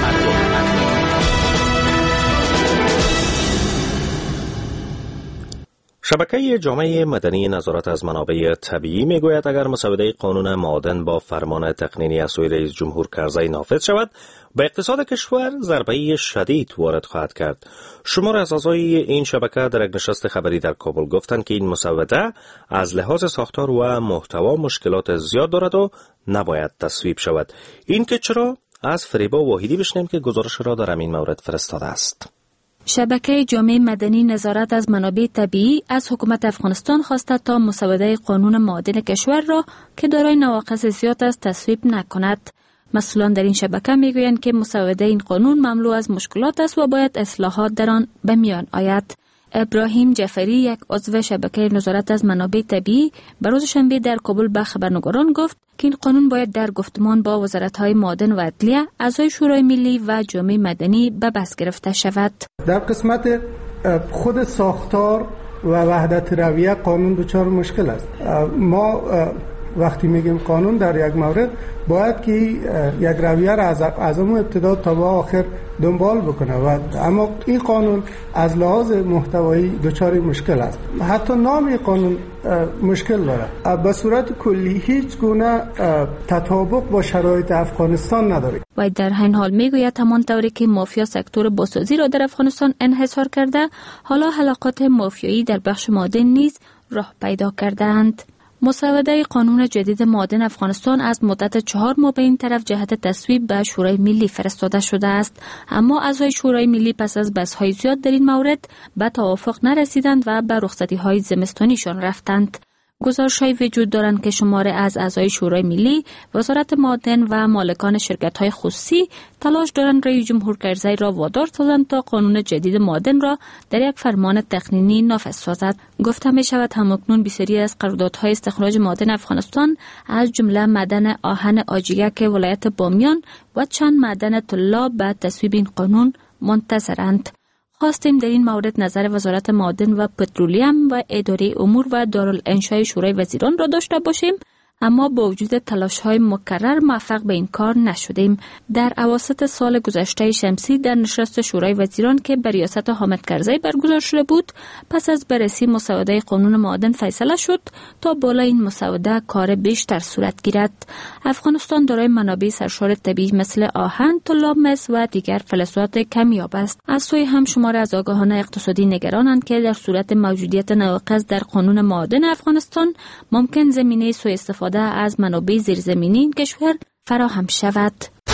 شبکه جامعه مدنی نظارت از منابع طبیعی میگوید اگر مسوده قانون معادن با فرمان تقنینی از سوی رئیس جمهور کرزی نافذ شود، به اقتصاد کشور ضربه شدید وارد خواهد کرد. شمار از اعضای این شبکه در یک نشست خبری در کابل گفتند که این مسوده از لحاظ ساختار و محتوا مشکلات زیاد دارد و نباید تصویب شود. این که چرا؟ از فریبا واحدی بشنویم که گزارش را در این مورد فرستاده است. شبکه جامعه مدنی نظارت از منابع طبیعی از حکومت افغانستان خواسته تا مسوده قانون معادن کشور را که دارای نواقص زیاد است تصویب نکند. مسئولان در این شبکه میگویند که مسوده این قانون مملو از مشکلات است و باید اصلاحات در آن به میان آید. ابراهیم جعفری، یک عضو شبکه نظارت از منابع طبیعی، به روز شنبه در کابل به خبرنگاران گفت که این قانون باید در گفتمان با وزارت‌های معادن و عدلیه، اعضای شورای ملی و جامعه مدنی به بحث گرفته شود. در قسمت خود ساختار و وحدت رویه قانون دچار مشکل است. ما وقتی میگیم قانون در یک مورد باید که یک رویه را از اون ابتدا تا به آخر دنبال بکنه و اما این قانون از لحاظ محتوایی دچار مشکل است. حتی نام قانون مشکل داره. به صورت کلی هیچ گونه تطابق با شرایط افغانستان نداره. و در این حال میگوید همان طوری که مافیا سکتور بازسازی را در افغانستان انحصار کرده، حالا حلقات مافیایی در بخش معادن نیز راه پیدا کردند. مسوده قانون جدید معادن افغانستان از مدت 4 ماه به این طرف جهت تصویب به شورای ملی فرستاده شده است، اما اعضای شورای ملی پس از بحث‌های زیاد در این مورد به توافق نرسیدند و به رخصتی‌های زمستانیشان رفتند. گزارش‌های وجود دارند که شماره از اعضای شورای ملی، وزارت معادن و مالکان شرکت‌های خصوصی تلاش دارند رئیس جمهور کرزی را وادار سازند تا قانون جدید معادن را در یک فرمان تقنینی نافذ سازد. گفته می‌شود همکنون بسیاری از قراردادهای استخراج معادن افغانستان از جمله معدن آهن آجیک ولایت بامیان و چند معدن طلا به تصویب این قانون منتظرند. خواستیم در این مورد نظر وزارت معادن و پترولیم و اداره امور و دارالانشای شورای وزیران را داشته باشیم، اما با وجود تلاش‌های مکرر موفق به این کار نشدیم. در اواسط سال گذشته شمسی در نشست شورای وزیران که به ریاست حامد کرزی برگزار شده بود، پس از بررسی مسوده قانون معادن فیصله شد تا بالا این مسوده کار بیشتر صورت گیرد. افغانستان دارای منابع سرشار طبیعی مثل آهن، طلا، مس و دیگر فلزات کمیاب است. از سوی هم شماره از آگاهان اقتصادی نگرانند که در صورت موجودیت نواقص در قانون معادن افغانستان ممکن زمینه سوء استفاده از منابع زیرزمینی این کشور فراهم شود.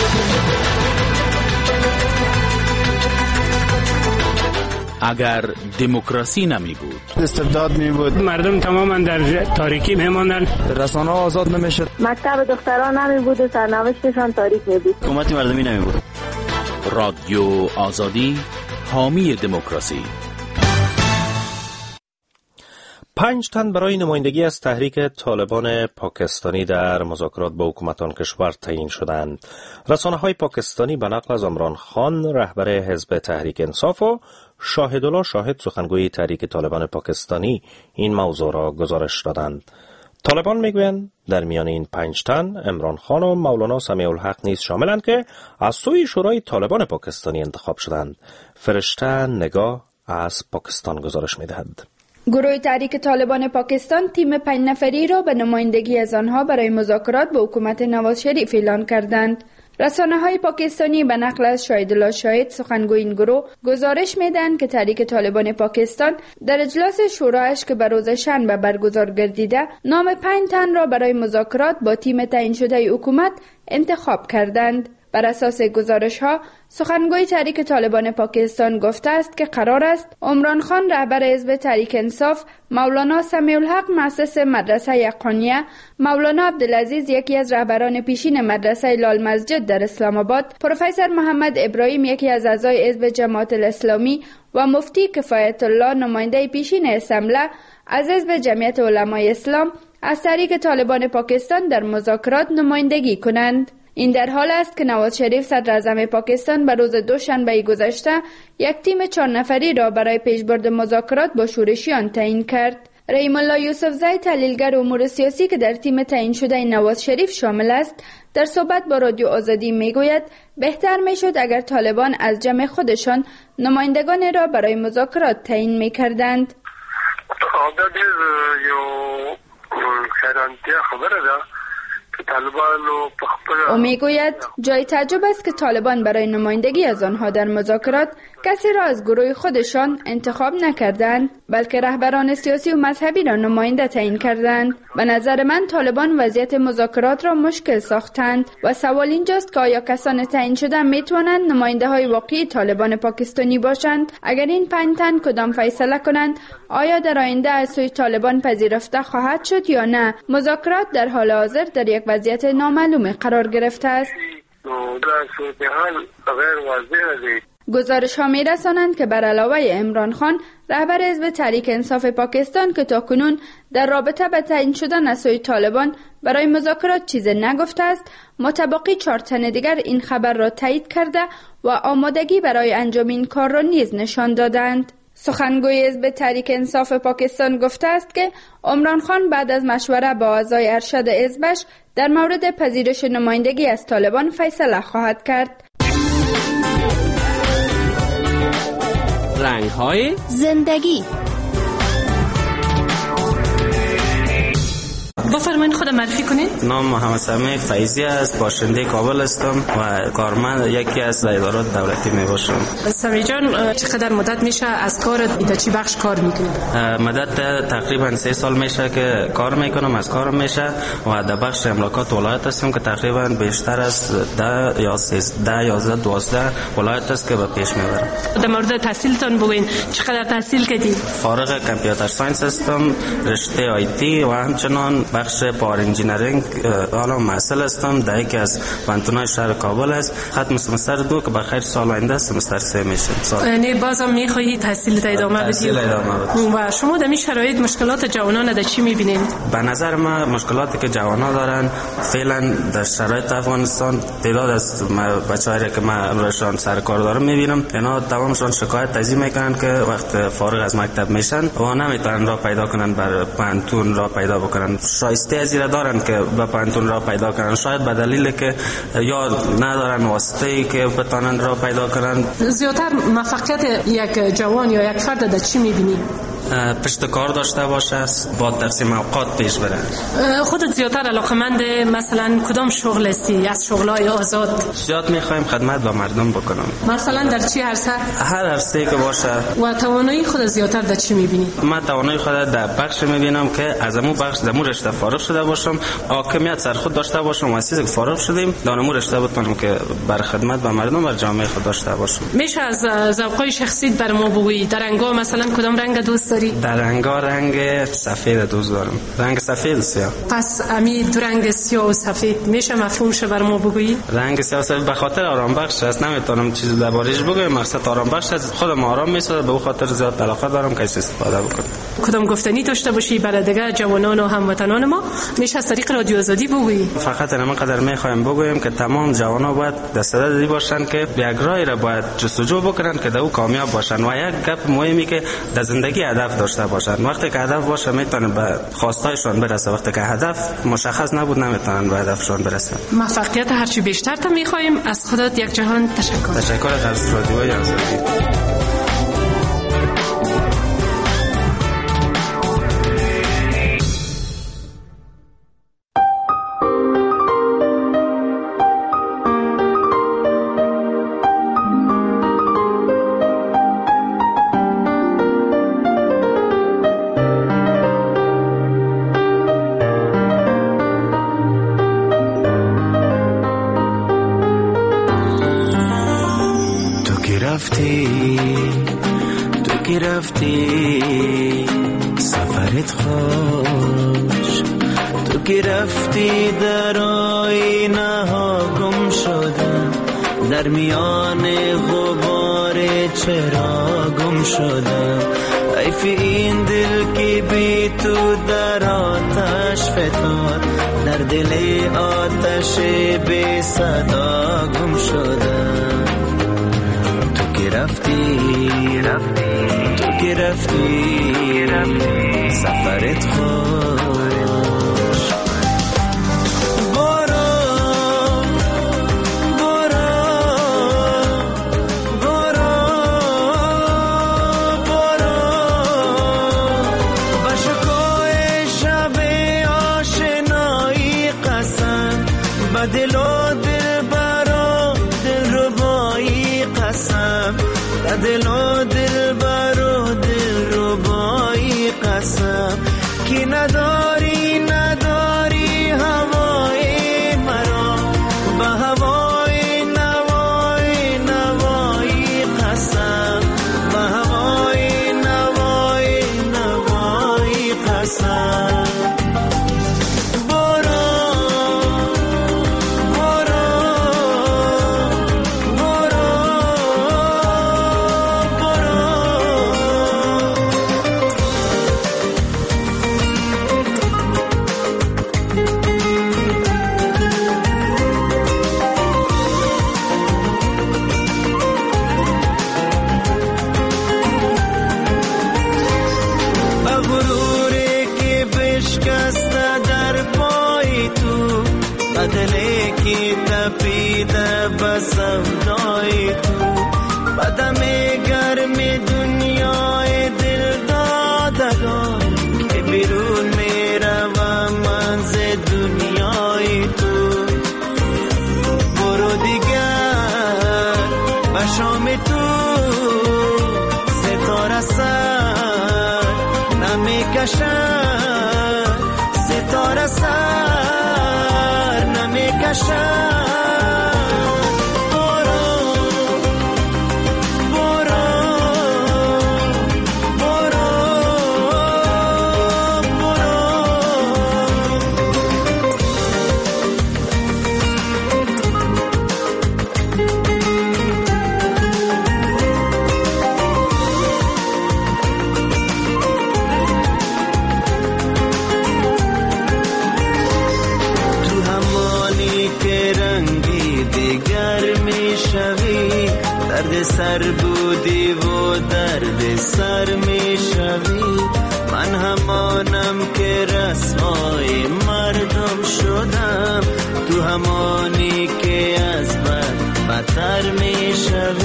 اگر دموکراسی نمی بود، استبداد می بود، مردم تماما در تاریکی می ماندند، رسانه آزاد نمی شد، مکتب دختران نمی بود و سرنوشتشان تاریک می بود، حکومت مردمی نمی بود. رادیو آزادی، حامی دموکراسی. 5 تن برای نمایندگی از تحریک طالبان پاکستانی در مذاکرات با حکومت آن کشور تعیین شدند. رسانه‌های پاکستانی به نقل از عمران خان رهبر حزب تحریک انصاف و شاهدالله شاهد سخنگوی تحریک طالبان پاکستانی این موضوع را گزارش دادند. طالبان میگویند در میان این 5 تن عمران خان و مولانا سمیع الحق نیز شاملند که از سوی شورای طالبان پاکستانی انتخاب شدند. فرشته نگاه از پاکستان گزارش میدهد. گروه تحریک طالبان پاکستان تیم 5 نفری را به نمایندگی از آنها برای مذاکرات با حکومت نواز شریف اعلان کردند. رسانه‌های پاکستانی به نقل از شاهدالله شاهد سخنگوی این گروه گزارش میدهند که تحریک طالبان پاکستان در اجلاس شورایش که به روز شنبه برگزار گردیده نام 5 تن را برای مذاکرات با تیم تعیین شده حکومت انتخاب کردند. بر اساس گزارش‌ها سخنگوی تحریک طالبان پاکستان گفته است که قرار است عمران خان رهبر حزب تحریک انصاف، مولانا سمیع الحق مؤسس مدرسه یقانیه، مولانا عبدالعزیز یکی از رهبران پیشین مدرسه لال مسجد در اسلام آباد، پروفسور محمد ابراهیم یکی از اعضای حزب جماعت الاسلامی و مفتی کفایت الله نماینده پیشین اسمبله از حزب جمعیت علمای اسلام از تحریک طالبان پاکستان در مذاکرات نمایندگی کنند. این در حال است که نواز شریف صدر اعظم پاکستان به روز دوشنبه گذشته یک تیم 4 نفری را برای پیشبرد مذاکرات با شورشیان تعیین کرد. رحیم الله یوسفزی تحلیلگر امور سیاسی که در تیم تعیین شده نواز شریف شامل است، در صحبت با رادیو آزادی میگوید بهتر میشد اگر طالبان از جمع خودشان نمایندگان را برای مذاکرات تعیین میکردند. او میگوید جای تعجب است که طالبان برای نمایندگی از آنها در مذاکرات کسی را از گروه خودشان انتخاب نکردند، بلکه رهبران سیاسی و مذهبی را نماینده تعیین کردند. به نظر من طالبان وضعیت مذاکرات را مشکل ساختند و سوال اینجاست که آیا کسان تعیین شده میتوانند نماینده های واقعی طالبان پاکستانی باشند؟ اگر این 5 تن کدام فیصله کنند آیا در آینده از سوی طالبان پذیرفته خواهد شد یا نه؟ مذاکرات در حال حاضر در یک وضعیت نامعلوم قرار گرفته است. گزارش ها می رسانند که بر علاوه عمران خان رهبر حزب تحریک انصاف پاکستان که تاکنون در رابطه به تعیین شدن از سوی طالبان برای مذاکرات چیز نگفته است، متباقی 4 تن دیگر این خبر را تایید کرده و آمادگی برای انجام این کار را نیز نشان دادند. سخنگوی حزب تحریک انصاف پاکستان گفته است که عمران خان بعد از مشوره با اعضای ارشد حزبش در مورد پذیرش نمایندگی از طالبان فیصله خواهد کرد. رنگ‌های زندگی. بفرمایید خود معرفی کنید. نام محمد سمیع فیضی است، باشنده کابل هستم و کارمند یکی از ادارات دولتی می باشم. سمیع جان چقدر مدت میشه از کار در چی بخش کار میکنید؟ مدت تقریبا 3 سال میشه که کار میکنم، از کارم میشه و در بخش املاکات ولایت هستم که تقریبا بیشتر از 10 یا 13 یا 12 ولایت است که به پیش میبرم. در مورد تحصیلتون بگوین چقدر تحصیل کردید؟ فارغ کامپیوتر ساینس هستم، رشته آیتی و همچنان بخش پاور انجینیرینگ حالا محصل هستم در یکی از پانتونای شهر کابل است. ختم سمستر 2 که بخیر سال آینده سمستر 3 میشه. یعنی بازم میخواهی تحصیل ادامه بدی؟ و شما در این شرایط مشکلات جوانان در چی میبینید؟ به نظر من مشکلاتی که جوانان دارن فعلا در شرایط افغانستان تعداد از بچه‌هایی که من امروزشان سر کار دارم میبینم اینا تمامشون شکایت از این میکنن که وقت فارغ از مکتب میشن و نمیتونن راه پیدا کنن بر پانتون راه پیدا بکنن. شایسته از این دارن که به پانتون راه پیدا کنن، شاید به دلیل که یا ندارن واسطه‌ای که بتونن راه پیدا کنن. زیادتر موفقیت یک جوان یا یک فرد در چی میبینی؟ پشت کار داشته باشه، با تقسیم اوقات پیش بره. خودت زیادتر علاقمند مثلا کدام شغل هستی از شغلای آزاد؟ زیاد میخوایم خدمت به مردم بکنم. مثلا در چی عرصه؟ هر عرصه‌ای که باشه. و توانایی خودت زیادتر در چی میبینی؟ من توانایی خودت در بخش میبینم که از امو بخش دمو رشته فارغ شده باشم، حاکمیت سر خود داشته باشم و چیزی که فارغ شدیم دانمو رشته بتونم که بر خدمت به مردم و جامعه خود داشته باشم. میشه از ذوقای شخصیت بر ما بگویی؟ در رنگا مثلا کدام رنگ دوست داری؟ در رنگ سفید دوست دارم. رنگ سفید سیاه. پس امی دو رنگ سیاه و سفید میشه مفهومش بر ما بگویی؟ رنگ سیاه سفید به خاطر آرام بخش است. نمیتونم چیزی دربارش بگم. مقصد آرام بخش است. خودم آرام میسازه، به اون خاطر زیاد علاقه دارم که استفاده بکنم. کدام گفتنی داشته باشی برای دیگر جوانان و هموطنان ما میشه از طریق رادیو آزادی بگویی؟ فقط همینقدر میخوایم بگویم که تمام جوانان باید دسترسی داشته باشن که یک راهی را باید جستجو بکنن که در او کامیاب باشن و یک گپ مهمی که در زندگی هدف داشته باشن. وقتی که هدف باشه میتونن به خواستایشون برسن، وقتی که هدف مشخص نبود نمیتونن به هدفشون برسن. موفقیت هرچی بیشتر تا میخوایم. از خودت یک جهان تشکر از رادیوی آزادی. رفتی سفرت خوش، تو که رفتی در آینه ها گم شدم، در میان غبار چرا گم شدم. حیف این دل که بی تو در آتش فتاد، در دل آتش بی صدا گم شدم. تو که رفتی سفرت خوش. برو با شکوه شب آشنایی قسم، با دل و دلبر و دلربایی قسم، با دل و دلبر و دلربایی قسم، که نداری هوای مرا، با هوای نوایی قسم، با هوای نوایی قسم. سودای تو بدم گرم دنیای دل دادگان، که بیرون میروم من ز دنیای تو. برو دیگر به شام تو ستاره سر نمیکشد، ستاره سر نمیکشد. درد سر بودی و درد سر می شوی، من همانم که رسوای مردم شدم، تو همانی که از بد بدتر می شوی.